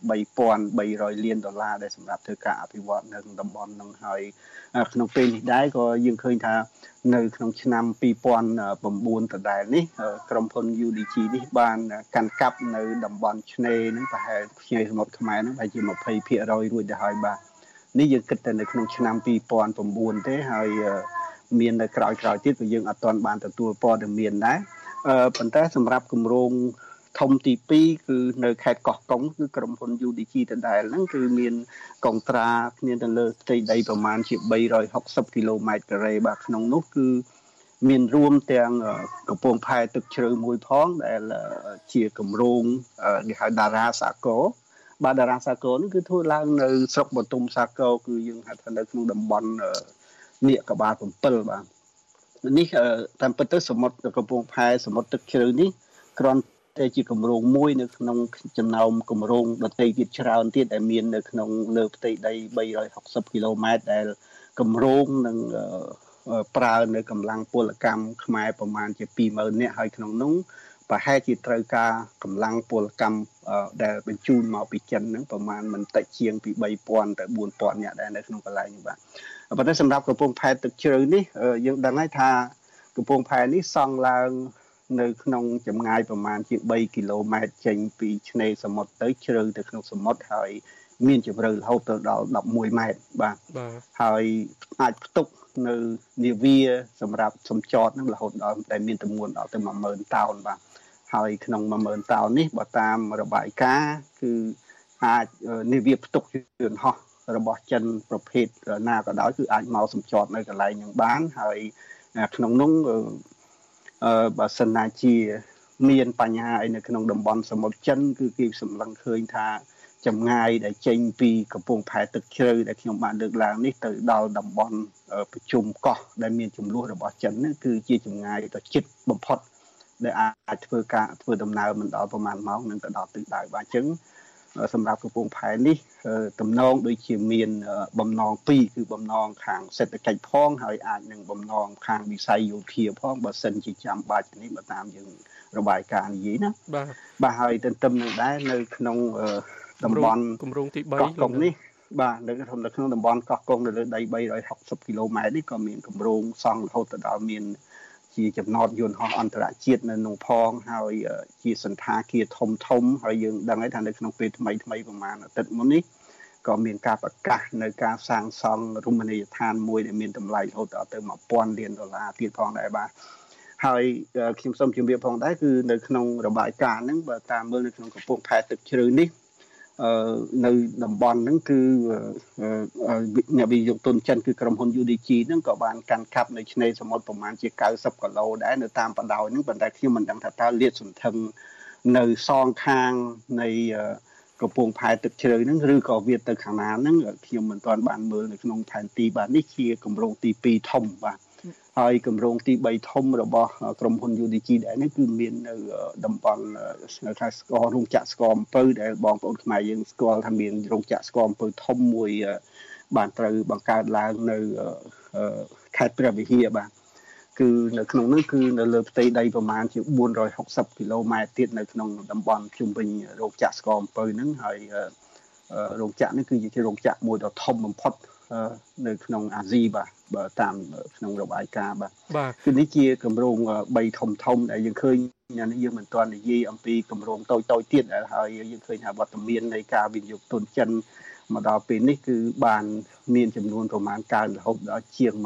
$3,300 លានដែលសម្រាប់ធ្វើការអភិវឌ្ឍនៅតំបន់នោះហើយក្នុងពេលនេះដែរក៏យើងឃើញថានៅក្នុងឆ្នាំ2009ដដែលនេះក្រុមហ៊ុន UDG នេះបានកាន់កាប់នៅតំបន់ឆ្នេរនឹងប្រហែលឆ្នេរសមុទ្រខ្មែរនឹងប្រហែលជា20%រួចទៅហើយបាទនេះយើងគិតតែនៅក្នុងឆ្នាំ2009ទេហើយមាននៅក្រោយទៀតក៏យើងអត់ទាន់បានទទួលព័ត៌មានដែរប៉ុន្តែសម្រាប់គម្រោងធំទី2គឺនៅខេត្តកោះកុងគឺក្រុមហ៊ុន UDG ដដែលហ្នឹងគឺមានកុងត្រាគ្នាទៅលើផ្ទៃដីប្រមាណជា360គីឡូម៉ែត្រការ៉េបាទក្នុងនោះគឺមានរួមទាំងកំពង់ផែទឹកជ្រៅមួយផងដែលជាគម្រោងគេហៅតារាសាគរបាទតារាសាគរនេះគឺធ្វើឡើងនៅស្រុកបទុមសាគរគឺយើងហៅថានៅក្នុងតំបន់នៀកកបាល7បាទនេះតាមពិតទៅសមុទ្រកំពង់ផែសមុទ្រទឹកជ្រៅនេះគ្រាន់តែជាគម្រោងមួយនៅក្នុងចំណោមគម្រោងដទៃទៀតច្រើនទៀតដែលមាននៅក្នុងលើផ្ទៃដី360គីឡូម៉ែត្រដែលគម្រោងនឹងប្រើនៅកម្លាំងពលកម្មខ្មែរប្រមាណជា 20,000 នាក់ហើយក្នុងនោះប្រហែលជាត្រូវការកម្លាំងពលកម្មដែលបញ្ជូនមកពីចិនហ្នឹងប្រមាណមិនតិចជាងពី 3,000 ទៅ 4,000 នាក់ដែរនៅក្នុងកន្លែងនេះបាទប៉ុន្តែសម្រាប់កំពង់ផែទឹកជ្រៅនេះយើងដឹងហើយថាកំពង់ផែនេះសង់ឡើងនៅក្នុងចម្ងាយប្រមាណជា3គីឡូម៉ែត្រចេញពីឆ្នេរសមុទ្រទៅជ្រៅទៅក្នុងសមុទ្រហើយមានជម្រៅរហូតទៅដល់11ម៉ែត្របាទហើយអាចផ្ទុកនៅនាវាសម្រាប់សំចតនឹងរហូតដល់តែមានទម្ងន់ដល់ទៅ 10,000 តោនបាទហើយក្នុង 10,000 តោននេះបើតាមរបាយការណ៍គឺអាចនាវាផ្ទុកយន្តហោះរបស់ចិនប្រភេទណាក៏ដោយគឺអាចមកសំចតនៅកន្លែងនឹងបានហើយក្នុងនោះបើសិនណាជាមានបញ្ហាអីនៅក្នុងតំបន់សមុទ្រចិនគឺគេសម្លឹងឃើញថាចម្ងាយដែលចេញពីកំពង់ផែទឹកជ្រៅដែលខ្ញុំបានលើកឡើងនេះទៅដល់តំបន់ប្រជុំកោះដែលមានចំនួនរបស់ចិននេះគឺជាចម្ងាយដ៏ជិតបំផុតដែលអាចធ្វើដំណើរមិនដល់ប្រហែលម៉ោងនឹងទៅដល់ទិសដៅបាទអញ្ចឹងសម្រាប់កំពង់ផែនេះតំណងដូចជាមានបំណង2គឺបំណងខាងសេដ្ឋកិច្ចផងហើយអាចនឹងបំណងខាងវិស័យយោធាផងបើសិនជាចាំបាច់នេះបើតាមយើងរបាយការណ៍និយាយណាបាទហើយទន្ទឹមនឹងដែរនៅក្នុងតំបន់គម្រោងទី3 កោះកុងនេះបាទនៅក្នុងតំបន់កោះកុងនៅលើដី360គីឡូម៉ែត្រនេះក៏មានគម្រោងសង់រហូតដល់មានជាចំណតយន្តហោះអន្តរជាតិនៅក្នុងផងហើយជាសន្តាគារធំហើយយើងដឹងហើយថានៅក្នុងពេលថ្មីប្រហែលអាទិត្យមុននេះក៏មានការប្រកាសនៅការសាងសង់រមណីយដ្ឋានមួយដែលមានតម្លៃរហូតដល់ទៅ$1,000 លានទៀតផងដែរបាទហើយខ្ញុំសូមជម្រាបផងដែរគឺនៅក្នុងរបាយការណ៍ហ្នឹងបើតាមមើលនៅក្នុងកំពង់ផែទឹកជ្រៅនេះនៅតំបន់ហ្នឹងគឺអ្នកវិនិយោគទុនចិនគឺក្រុមហ៊ុន UDG ហ្នឹងក៏បានកាន់កាប់នៅឆ្នេរសមុទ្រប្រមាណជា90គីឡូដែរនៅតាមបណ្ដោយហ្នឹងប៉ុន្តែខ្ញុំមិនដឹងថាតើលាតសន្ធឹងនៅសងខាងនៃកំពង់ផែទឹកជ្រៅហ្នឹងឬក៏វាទៅខាងណាហ្នឹងខ្ញុំមិនទាន់បានមើលនៅក្នុងផែនទីបាទនេះជាគម្រោងទី2ធំបាទហើយគម្រោងទី3ធំរបស់ក្រុមហ៊ុន UDG ដែរនេះគឺមាននៅតំបន់ថាស្កររោងចក្រស្ករអំពៅដែលបងប្អូនខ្មែរយើងស្គាល់ថាមានរោងចក្រស្ករអំពៅធំមួយបានត្រូវបង្កើតឡើងនៅខេត្តព្រះវិហារបាទគឺនៅក្នុងនោះគឺនៅលើផ្ទៃដីប្រមាណជា460គីឡូម៉ែត្រទៀតនៅក្នុងតំបន់ជុំវិញរោងចក្រស្ករអំពៅហ្នឹងហើយរោងចក្រនេះគឺជារោងចក្រមួយដ៏ធំបំផុតនៅក្នុងអាស៊ីបាទបើតាមក្នុងរបាយការណ៍បាទគឺនេះជាគម្រោង3ធំដែលយើងឃើញយើងមិនទាន់និយាយអំពីគម្រោងតូចទៀតហើយយើងឃើញថាវត្តមាននៃការវិនិយោគទុនចិនមកដល់ពេលនេះគឺបានមានចំនួនប្រមាណកើនរហូតដល់ជាង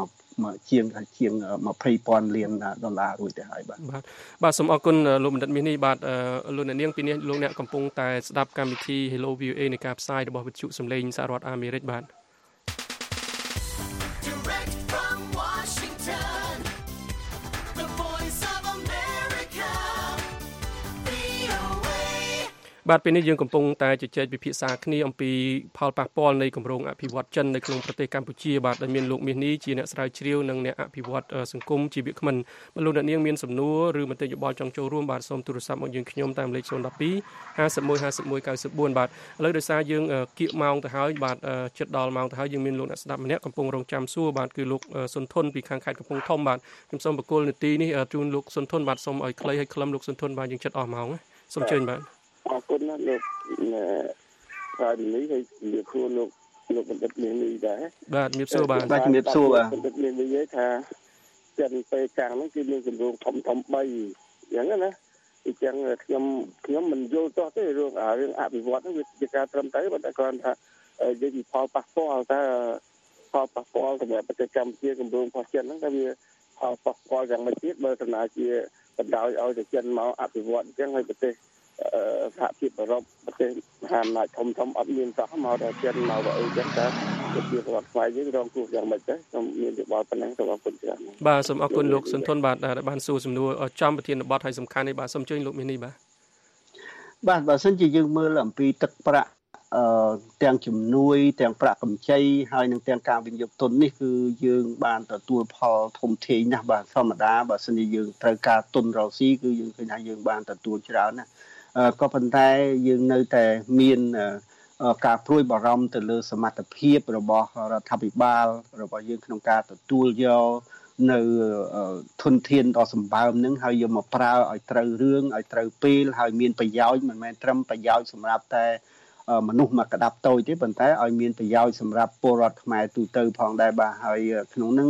ជាង$20,000 លានរួចទៅហើយបាទសូមអរគុណលោកបណ្ឌិតមាសនេះបាទលោកអ្នកនាងពីនេះលោកអ្នកកំពុងតែស្ដាប់កម្មវិធី Hello VOA នៃការផ្សាយរបស់វិទ្យុសំឡេងសហរដ្ឋអាមេរិកបាទបាទពេលនេះយើងកំពុងតែជជែកពិភាក្សាគ្នាអំពីផលប៉ះពាល់នៃគម្រោងអភិវឌ្ឍចិននៅក្នុងប្រទេសកម្ពុជាបាទដែលមានលោកមាសនេះជាអ្នកស្រាវជ្រាវនិងអ្នកអភិវឌ្ឍសង្គមជីវគ្មិនបើលោកអ្នកនាងមានសំណួរឬមតិយោបល់ចង់ចូលរួមបាទសូមទូរស័ព្ទមកយើងខ្ញុំតាមលេខ012 51 51 94បាទឥឡូវដោយសារយើងគៀកម៉ោងទៅហើយបាទជិតដល់ម៉ោងទៅហើយយើងមានលោកអ្នកស្ដាប់ម្នាក់កំពុងរងចាំសួរបាទគឺលោកសុនធនពីខាងខេត្តកំពង់ធំបាទខ្ញុំសូមបកគលនីតិនេះជូនលោកសុនធនបាទសូមឲ្យខ្លីឲ្យខ្លឹមលោកសុនធនបាទយើងជិតអស់ម៉ោងសូមអញ្ជើញបាទអរគុណណាស់លោកហើយនេះឲ្យនិយាយខ្លួនលោកបណ្ឌិតនេះដែរបាទជំរាបសួរបាទជំរាបសួរបាទបណ្ឌិតនេះនិយាយថាចិនពេលកាំងហ្នឹងគឺមានគម្រោងធំ3អញ្ចឹងណាអញ្ចឹងខ្ញុំមិនយល់តោះទេរឿងអភិវឌ្ឍហ្នឹងវាជាការត្រឹមត្រូវប៉ុន្តែគ្រាន់ថានិយាយពីផលប៉ះពាល់តែផលប៉ះពាល់សម្រាប់ប្រទេសកម្ពុជាគម្រោងរបស់ចិនហ្នឹងតែវាផលប៉ះពាល់យ៉ាងម៉េចទៀតបើដំណើរជាបណ្ដោយឲ្យតែចិនមកអភិវឌ្ឍអញ្ចឹងហើយប្រទេសសហភាពអឺរ៉ុបប្រទេសមហាអំណាចធំអត់មានសោះមកដល់ចិនមកទៅអីចឹងតែជាប្រវត្តិស្វ័យយើងរងគ្រោះយ៉ាងម៉េចទៅខ្ញុំមានយោបល់ប៉ុណ្ណឹងសូមអរគុណច្រើនបាទសូមអរគុណលោកសុនធនបាទដែលបានសួរសំណួរចំប្រធានបទឲ្យសំខាន់នេះបាទសូមអញ្ជើញលោកមាសនេះបាទបើសិនជាយើងមើលអំពីទឹកប្រាក់ទាំងជំនួយទាំងប្រាក់កម្ចីហើយនឹងទាំងការវិនិយោគទុននេះគឺយើងបានទទួលផលធំធេងណាស់បាទធម្មតាបើសិនជាយើងត្រូវការទុនរកស៊ីគឺយើងឃើញថាយើងបានទទួលច្រើនណាស់ក៏ប៉ុន្តែយើងនៅតែមានការព្រួយបារម្ភទៅលើសមត្ថភាពរបស់រដ្ឋាភិបាលរបស់យើងក្នុងការទទួលយកនៅធនធានដ៏សម្បើមនឹងហើយយកមកប្រើឲ្យត្រូវរឿងឲ្យត្រូវពេលហើយមានប្រយោជន៍មិនមែនត្រឹមប្រយោជន៍សម្រាប់តែមនុស្សមកក្តាប់តូចទេប៉ុន្តែឲ្យមានប្រយោជន៍សម្រាប់ពលរដ្ឋខ្មែរទូទៅផងដែរបាទហើយក្នុងនឹង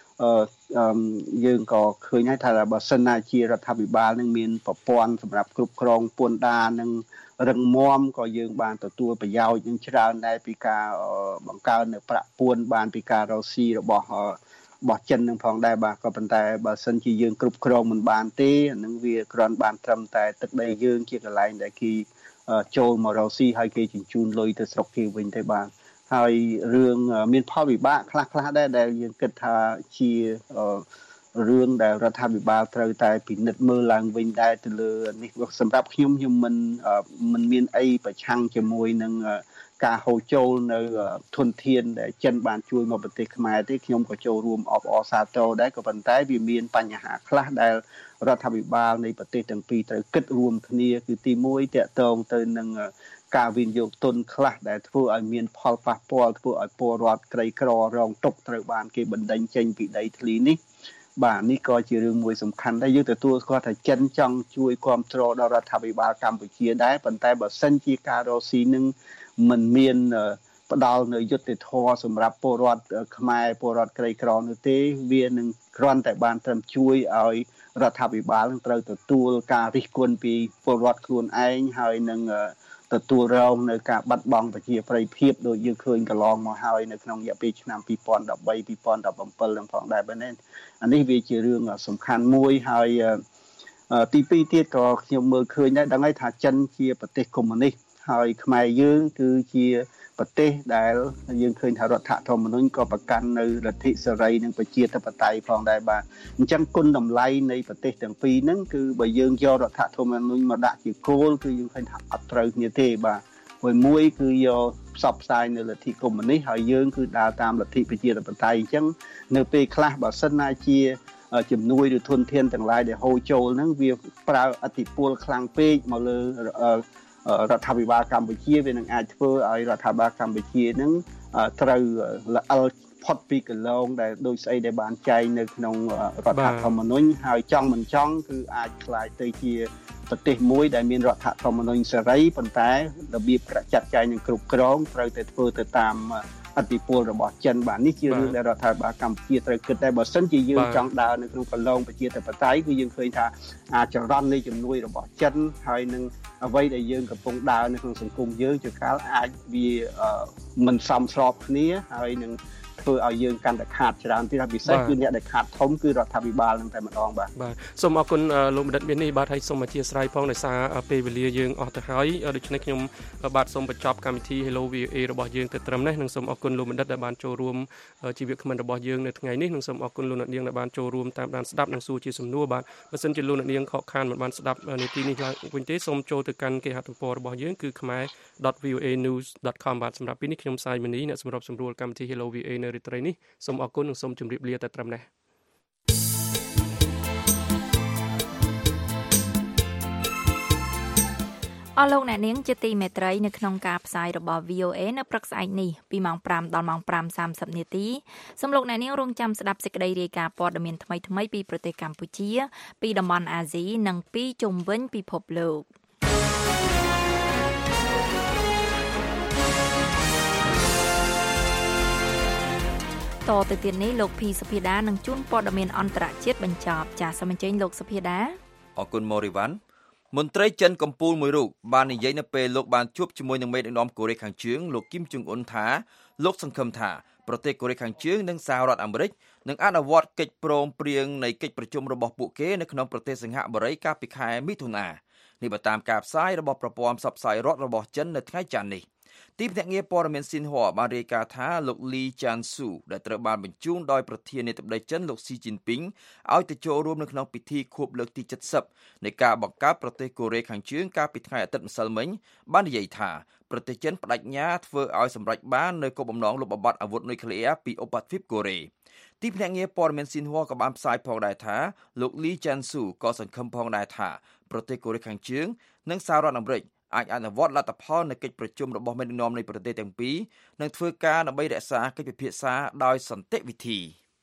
យើងក៏ឃើញហើយថាបើសិនណាជារដ្ឋាភិបាលនឹងមានប្រព័ន្ធសម្រាប់គ្រប់គ្រងពន្ធដារនិងរឹងមាំក៏យើងបានទទួលប្រយោជន៍នឹងច្រើនដែរពីការបង្កើននៅប្រាក់ពួនបានពីការរកស៊ីរបស់ចិននឹងផងដែរបាទក៏ប៉ុន្តែបើសិនជាយើងគ្រប់គ្រងមិនបានទេនឹងវាគ្រាន់បានត្រឹមតែទឹកដីយើងជាកន្លែងដែលគេចូលមករកស៊ីហើយគេជញ្ជូនលុយទៅស្រុកគេវិញទេបាទហើយរឿងមានផលវិបាកខ្លះដែរដែលយើងគិតថាជារឿងដែលរដ្ឋាភិបាលត្រូវតែពិនិត្យមើលឡើងវិញដែរទៅលើនេះសម្រាប់ខ្ញុំមិនមានអីប្រឆាំងជាមួយនឹងការហូរចូលនៅធនធានដែលចិនបានជួយមកប្រទេសខ្មែរទេខ្ញុំក៏ចូលរួមអបអរសាទរដែរក៏ប៉ុន្តែវាមានបញ្ហាខ្លះដែលរដ្ឋាភិបាលនៃប្រទេសទាំងពីរត្រូវគិតរួមគ្នាគឺទី1តាក់ទងទៅនឹងការវិនិយោគទុនខ្លះដែលធ្វើឲ្យមានផលប៉ះពាល់ធ្វើឲ្យពលរដ្ឋក្រីក្ររងទុក្ខត្រូវបានគេបណ្តេញចេញពីដីធ្លីនេះបាទនេះក៏ជារឿងមួយសំខាន់ដែរយើងទទួលស្គាល់ថាចិនចង់ជួយគ្រប់គ្រងដល់រដ្ឋាភិបាលកម្ពុជាដែរប៉ុន្តែបើសិនជាការរកស៊ីនឹងមិនមានផ្ដល់នៅយុត្តិធម៌សម្រាប់ពលរដ្ឋខ្មែរពលរដ្ឋក្រីក្រនោះទេវានឹងគ្រាន់តែបានត្រឹមជួយឲ្យរដ្ឋាភិបាលត្រូវទទួលការរិះគន់ពីពលរដ្ឋខ្លួនឯងហើយនឹងទទួលរងនៅការបាត់បង់ប្រជាប្រិយភាពដូចយើងឃើញកន្លងមកហើយនៅក្នុងរយៈពេលឆ្នាំ2013 2017នឹងផងដែរបែបនេះអានេះវាជារឿងសំខាន់មួយហើយទី2ទៀតក៏ខ្ញុំមើលឃើញដែរដឹងហើយថាចិនជាប្រទេសកុម្មុយនីសហើយខ្មែរយើងគឺជាប្រទេសដែលយើងឃើញថារដ្ឋធម្មនុញ្ញក៏ប្រកាន់នៅលទ្ធិសេរីនិងប្រជាធិបតេយ្យផងដែរបាទអញ្ចឹងគុណតម្លៃនៃប្រទេសទាំងពីរហ្នឹងគឺបើយើងយករដ្ឋធម្មនុញ្ញមកដាក់ជាគោលគឺយើងឃើញថាអត់ត្រូវគ្នាទេបាទមួយគឺយកផ្សព្វផ្សាយនៅលទ្ធិកុម្មុយនីសហើយយើងគឺដើរតាមលទ្ធិប្រជាធិបតេយ្យអញ្ចឹងនៅពេលខ្លះបើសិនណាជាជំនួយឬធនធានទាំងឡាយដែលហូរចូលហ្នឹងវាប្រើឥទ្ធិពលខ្លាំងពេកមកលើរដ្ឋាភិបាលកម្ពុជាវានឹងអាចធ្វើឲ្យរដ្ឋាភិបាលកម្ពុជានឹងត្រូវល្អិលផុតពីកន្លងដែលដូចស្អីដែលបានចែងនៅក្នុងរដ្ឋធម្មនុញ្ញហើយចង់មិនចង់គឺអាចខ្លាយទៅជាប្រទេសមួយដែលមានរដ្ឋធម្មនុញ្ញសេរីប៉ុន្តែរបៀបចាត់ចែងនឹងគ្រប់គ្រងត្រូវតែធ្វើទៅតាមឥទ្ធិពលរបស់ចិនបាទនេះជារឿងដែលរដ្ឋាភិបាលកម្ពុជាត្រូវគិតដែរបើសិនជាយើងចង់ដើរនៅក្នុងកន្លងប្រជាធិបតេយ្យគឺយើងឃើញថាអាចរន់នៃជំនួយរបស់ចិនហើយនឹងអ្វីដែលយើងកំពុងដើរនៅក្នុងសង្គមយើងជាកាលអាចវាមិនសមស្របគ្នាហើយនឹងធ្វើឲ្យយើងកាន់តែខាតច្រើនទៀតហើយពិសេសគឺអ្នកដែលខាតធំគឺរដ្ឋាភិបាលនឹងតែម្ដងបាទសូមអរគុណលោកបណ្ឌិតមាននេះបាទហើយសូមអធិស្ឋានផងដោយសារពេលវេលាយើងអស់ទៅហើយដូច្នេះខ្ញុំបាទសូមបញ្ចប់កម្មវិធី Hello VOA របស់យើងទៅត្រឹមនេះនិងសូមអរគុណលោកបណ្ឌិតដែលបានចូលរួមជីវកម្មរបស់យើងនៅថ្ងៃនេះនិងសូមអរគុណលោកអ្នកនាងដែលបានចូលរួមតាមដានស្ដាប់និងសួរជាសំណួរបាទបើសិនជាលោកអ្នកនាងខកខានមិនបានស្ដាប់នាទីនេះឡើងវិញទេសូមចូលទៅកាន់គេហទំព័ររបស់យើងគឺ khmer.voanews.com បាទសម្រាប់ពេលនេះខ្ញុំសាយមនីអ្នកសម្របសម្រួលកម្មវិធី Hello VOA នៅរាត្រីនេះសូមអរគុណនិងសូមជម្រាបលាតែត្រឹមនេះអស់លោកអ្នកនាងជាទីមេត្រីនៅក្នុងការផ្សាយរបស់ VOA នៅព្រឹកស្អែកនេះពីម៉ោង 5 ដល់ម៉ោង 5:30 នាទីសូមលោកអ្នកនាងរងចាំស្ដាប់សេចក្តីរាយការណ៍ព័ត៌មានថ្មីៗពីប្រទេសកម្ពុជាពីតំបន់អាស៊ីនិងពីជុំវិញពិភពលោកតទៅទៀតនេះលោកភីសុភាដានឹងជួនព័ត៌មានអន្តរជាតិបញ្ចប់ចាសសូមអញ្ជើញលោកសុភាដាអរគុណម៉ូរីវ៉ាន់មន្ត្រីចិនកម្ពុជាមួយរូបបាននិយាយនៅពេលលោកបានជួបជាមួយនឹងមេដឹកនាំកូរ៉េខាងជើងលោកគីមចុងអ៊ុនថាលោកសង្ឃឹមថាប្រទេសកូរ៉េខាងជើងនិងសហរដ្ឋអាមេរិកនឹងអនុវត្តកិច្ចព្រមព្រៀងនៃកិច្ចប្រជុំរបស់ពួកគេនៅក្នុងប្រទេសសិង្ហបុរីកាលពីខែមិថុនានេះបើតាមការផ្សាយរបស់ប្រព័ន្ធផ្សព្វផ្សាយរដ្ឋរបស់ចិននៅថ្ងៃច័ន្ទនេះទីភ្នាក់ងារព័ត៌មានស៊ីនហួរបានរាយការណ៍ថាលោកលីចានស៊ូដែលត្រូវបានបញ្ជូនដោយប្រធានាធិបតីចិនលោកស៊ីជីនពីងឲ្យទៅចូលរួមនៅក្នុងពិធីខួបលើកទី70នៃការបង្កើតប្រទេសកូរ៉េខាងជើងកាលពីថ្ងៃអាទិត្យម្សិលមិញបាននិយាយថាប្រទេសចិនបដិញ្ញាធ្វើឲ្យសម្រេចបាននូវគោលបំណងលុបបំបាត់អាវុធនុយក្លេអ៊ែរពីឧបទ្វីបកូរ៉េទីភ្នាក់ងារព័ត៌មានស៊ីនហួរក៏បានផ្សាយផងដែរថាលោកលីចានស៊ូក៏សង្ឃឹមផងដែរថាប្រទេសកូរ៉េខាងជើងនិងសហរដ្ឋអាមេរិកអាចអនុវត្តលទ្ធផលនៃកិច្ចប្រជុំរបស់មេដឹកនាំនៃប្រទេសទាំងពីរនិងធ្វើការដើម្បីរក្សាកិច្ចពិភាក្សាដោយសន្តិវិធី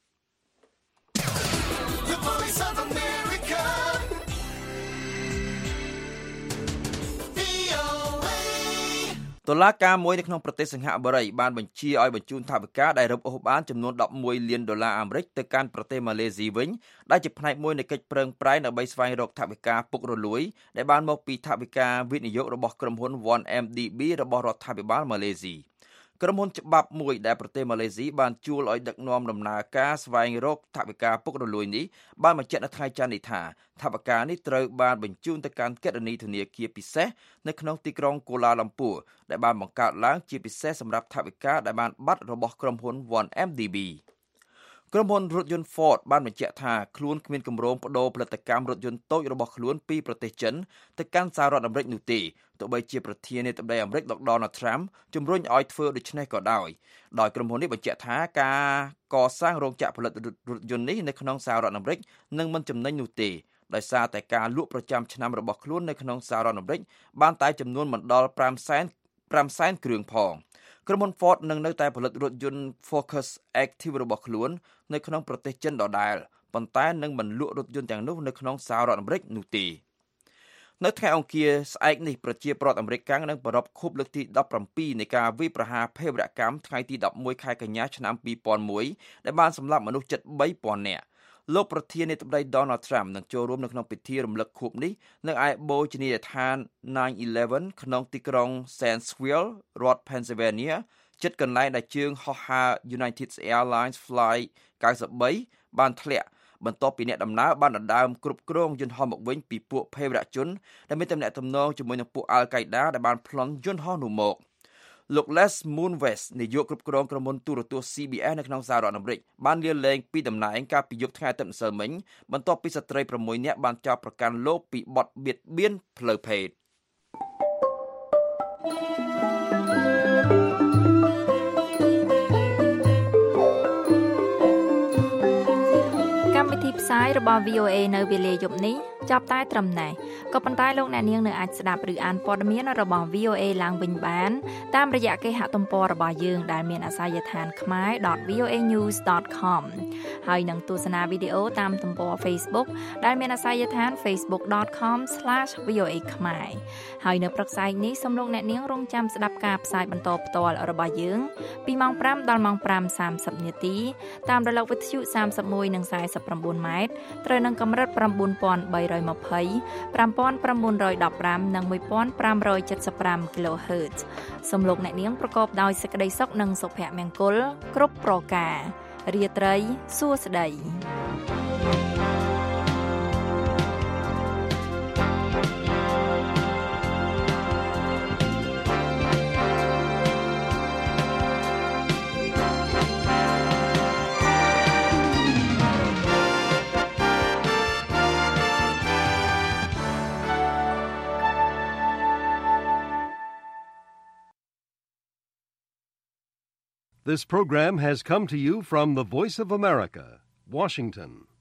តុលាការមួយនៅក្នុងប្រទេសសិង្ហបុរីបានបញ្ជាឲ្យបញ្ជូនថវិកាដែលរឹបអូសបានចំនួន$11 លានអាមេរិកទៅកាន់ប្រទេសម៉ាឡេស៊ីវិញដែលជាផ្នែកមួយនៃកិច្ចប្រឹងប្រែងដើម្បីស្វែងរកថវិកាពុករលួយដែលបានមកពីថវិកាវិនិយោគរបស់ក្រុមហ៊ុន 1MDB របស់រដ្ឋាភិបាលម៉ាឡេស៊ីក្រុមហ៊ុនច្បាប់មួយដែលប្រទេសម៉ាឡេស៊ីបានជួលឲ្យដឹកនាំដំណើរការស្វែងរកថវិកាពុករលួយនេះបានបញ្ជាក់នៅថ្ងៃច័ន្ទនេះថាថវិកានេះត្រូវបានបញ្ជូនទៅកាន់គណនីធនាគារពិសេសនៅក្នុងទីក្រុងកូឡាឡាំពួរដែលបានបង្កើតឡើងជាពិសេសសម្រាប់ថវិកាដែលបានបាត់របស់ក្រុមហ៊ុន 1MDB ក្រុមហ៊ុនរថយន្ត Ford បានបញ្ជាក់ថាខ្លួនគ្មានគម្រោងប្តូរផលិតកម្មរថយន្តតូចរបស់ខ្លួនពីប្រទេសចិនទៅកាន់សហរដ្ឋអាមេរិកនោះទេទោះបីជាប្រធានាធិបតីអាមេរិកលោក Donald Trump ជំរុញឲ្យធ្វើដូច្នេះក៏ដោយក្រុមហ៊ុននេះបញ្ជាក់ថាការកសាងរោងចក្រផលិតរថយន្តនេះនៅក្នុងសហរដ្ឋអាមេរិកនឹងមិនចំណេញនោះទេដោយសារតែការលក់ប្រចាំឆ្នាំរបស់ខ្លួននៅក្នុងសហរដ្ឋអាមេរិកបានតែចំនួនមិនដល់5សែនគ្រឿងផងក្រុមហ៊ុន Ford នឹងនៅតែផលិតរថយន្ត Focus Active របស់ខ្លួននៅក្នុងប្រទេសចិនដដែលប៉ុន្តែនឹងមិនលក់រថយន្តទាំងនោះនៅក្នុងសហរដ្ឋអាមេរិកនោះទេនៅថ្ងៃអង្គារស្អែកនេះប្រជាពលរដ្ឋអាមេរិកនឹងប្រារព្ធខួបលើកទី17នៃការវាយប្រហារភេរវកម្មថ្ងៃទី11ខែកញ្ញាឆ្នាំ2001ដែលបានសម្លាប់មនុស្សជិត 3000 នាក់លោកប្រធានាធិបតី Donald Trump នឹងចូលរួមនៅក្នុងពិធីរំលឹកខួបនេះនៅឯបូជនីយដ្ឋាន 9/11 ក្នុងទីក្រុង Sandsville រដ្ឋ Pennsylvania ជិតកន្លែងដែលជើងហោះហើរ United Airlines Flight 93បានធ្លាក់បន្ទាប់ពីអ្នកដំណើរបានដណ្ដើមគ្រប់គ្រងយន្តហោះមកវិញពីពួកភេរវជនដែលមានទំនាក់ទំនងជាមួយនឹងពួក Al-Qaeda ដែលបានប្លន់យន្តហោះនោះមកលោក Les Moonves នាយកគ្រប់គ្រងក្រុមហ៊ុនទូរទស្សន៍ CBS នៅក្នុងសហរដ្ឋអាមេរិកបានលាលែងពីតំណែងកាលពីយប់ថ្ងៃអាទិត្យម្សិលមិញបន្ទាប់ពីស្ត្រី6នាក់បានចោទប្រកាន់លោកពីបទបៀតបៀនផ្លូវភេទកម្មវិធីផ្សាយរបស់ VOA នៅវេលាយប់នេះចាប់តែត្រឹមនេះក៏ប៉ុន្តែលោកអ្នកនាងនៅអាចស្ដាប់ឬអានព័ត៌មានរបស់ VOA ឡើងវិញបានតាមរយៈគេហទំព័ររបស់យើងដែលមានអាសយដ្ឋាន khmer.voanews.com ហើយនឹងទស្សនាវីដេអូតាមទំព័រ Facebook ដែលមានអាសយដ្ឋាន facebook.com/voa khmer ហើយនៅព្រឹកស្អែកនេះសូមលោកអ្នកនាងរងចាំស្ដាប់ការផ្សាយបន្តផ្ទាល់របស់យើងពីម៉ោង 5 ដល់ម៉ោង 5:30 នាទីតាមរលកវិទ្យុ31និង49ម៉ែត្រត្រូវនឹងកម្រិត 9390 5915 និង 1575 kHz សូមលោកអ្នកនាងប្រកបដោយសេចក្តីសុខនិងសុភមង្គលគ្រប់ប្រការរាត្រីសួស្តី This program has come to you from the Voice of America, Washington.